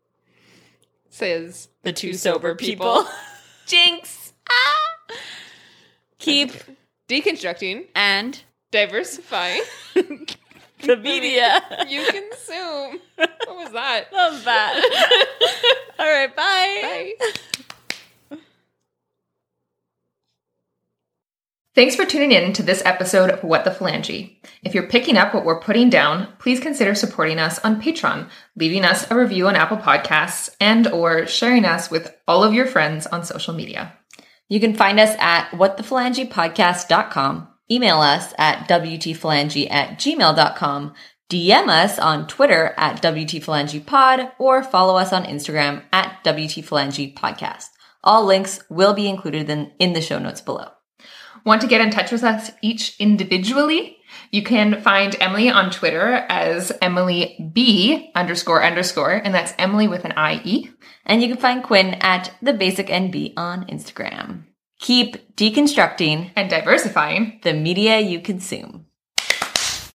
Says the two sober people. Jinx! Ah! Keep deconstructing and diversifying the media you consume. What was that? That was bad. All right, bye. Bye. Thanks for tuning in to this episode of What the Phalange. If you're picking up what we're putting down, please consider supporting us on Patreon, leaving us a review on Apple Podcasts, and or sharing us with all of your friends on social media. You can find us at what the phalange podcast dot com, email us at w t phalange at gmail dot com, D M us on Twitter at w t phalange pod, or follow us on Instagram at w t phalange podcast. All links will be included in, in the show notes below. Want to get in touch with us each individually? You can find Emily on Twitter as Emily B underscore underscore, and that's Emily with an I E. And you can find Quinn at the Basic N B on Instagram. Keep deconstructing and diversifying the media you consume.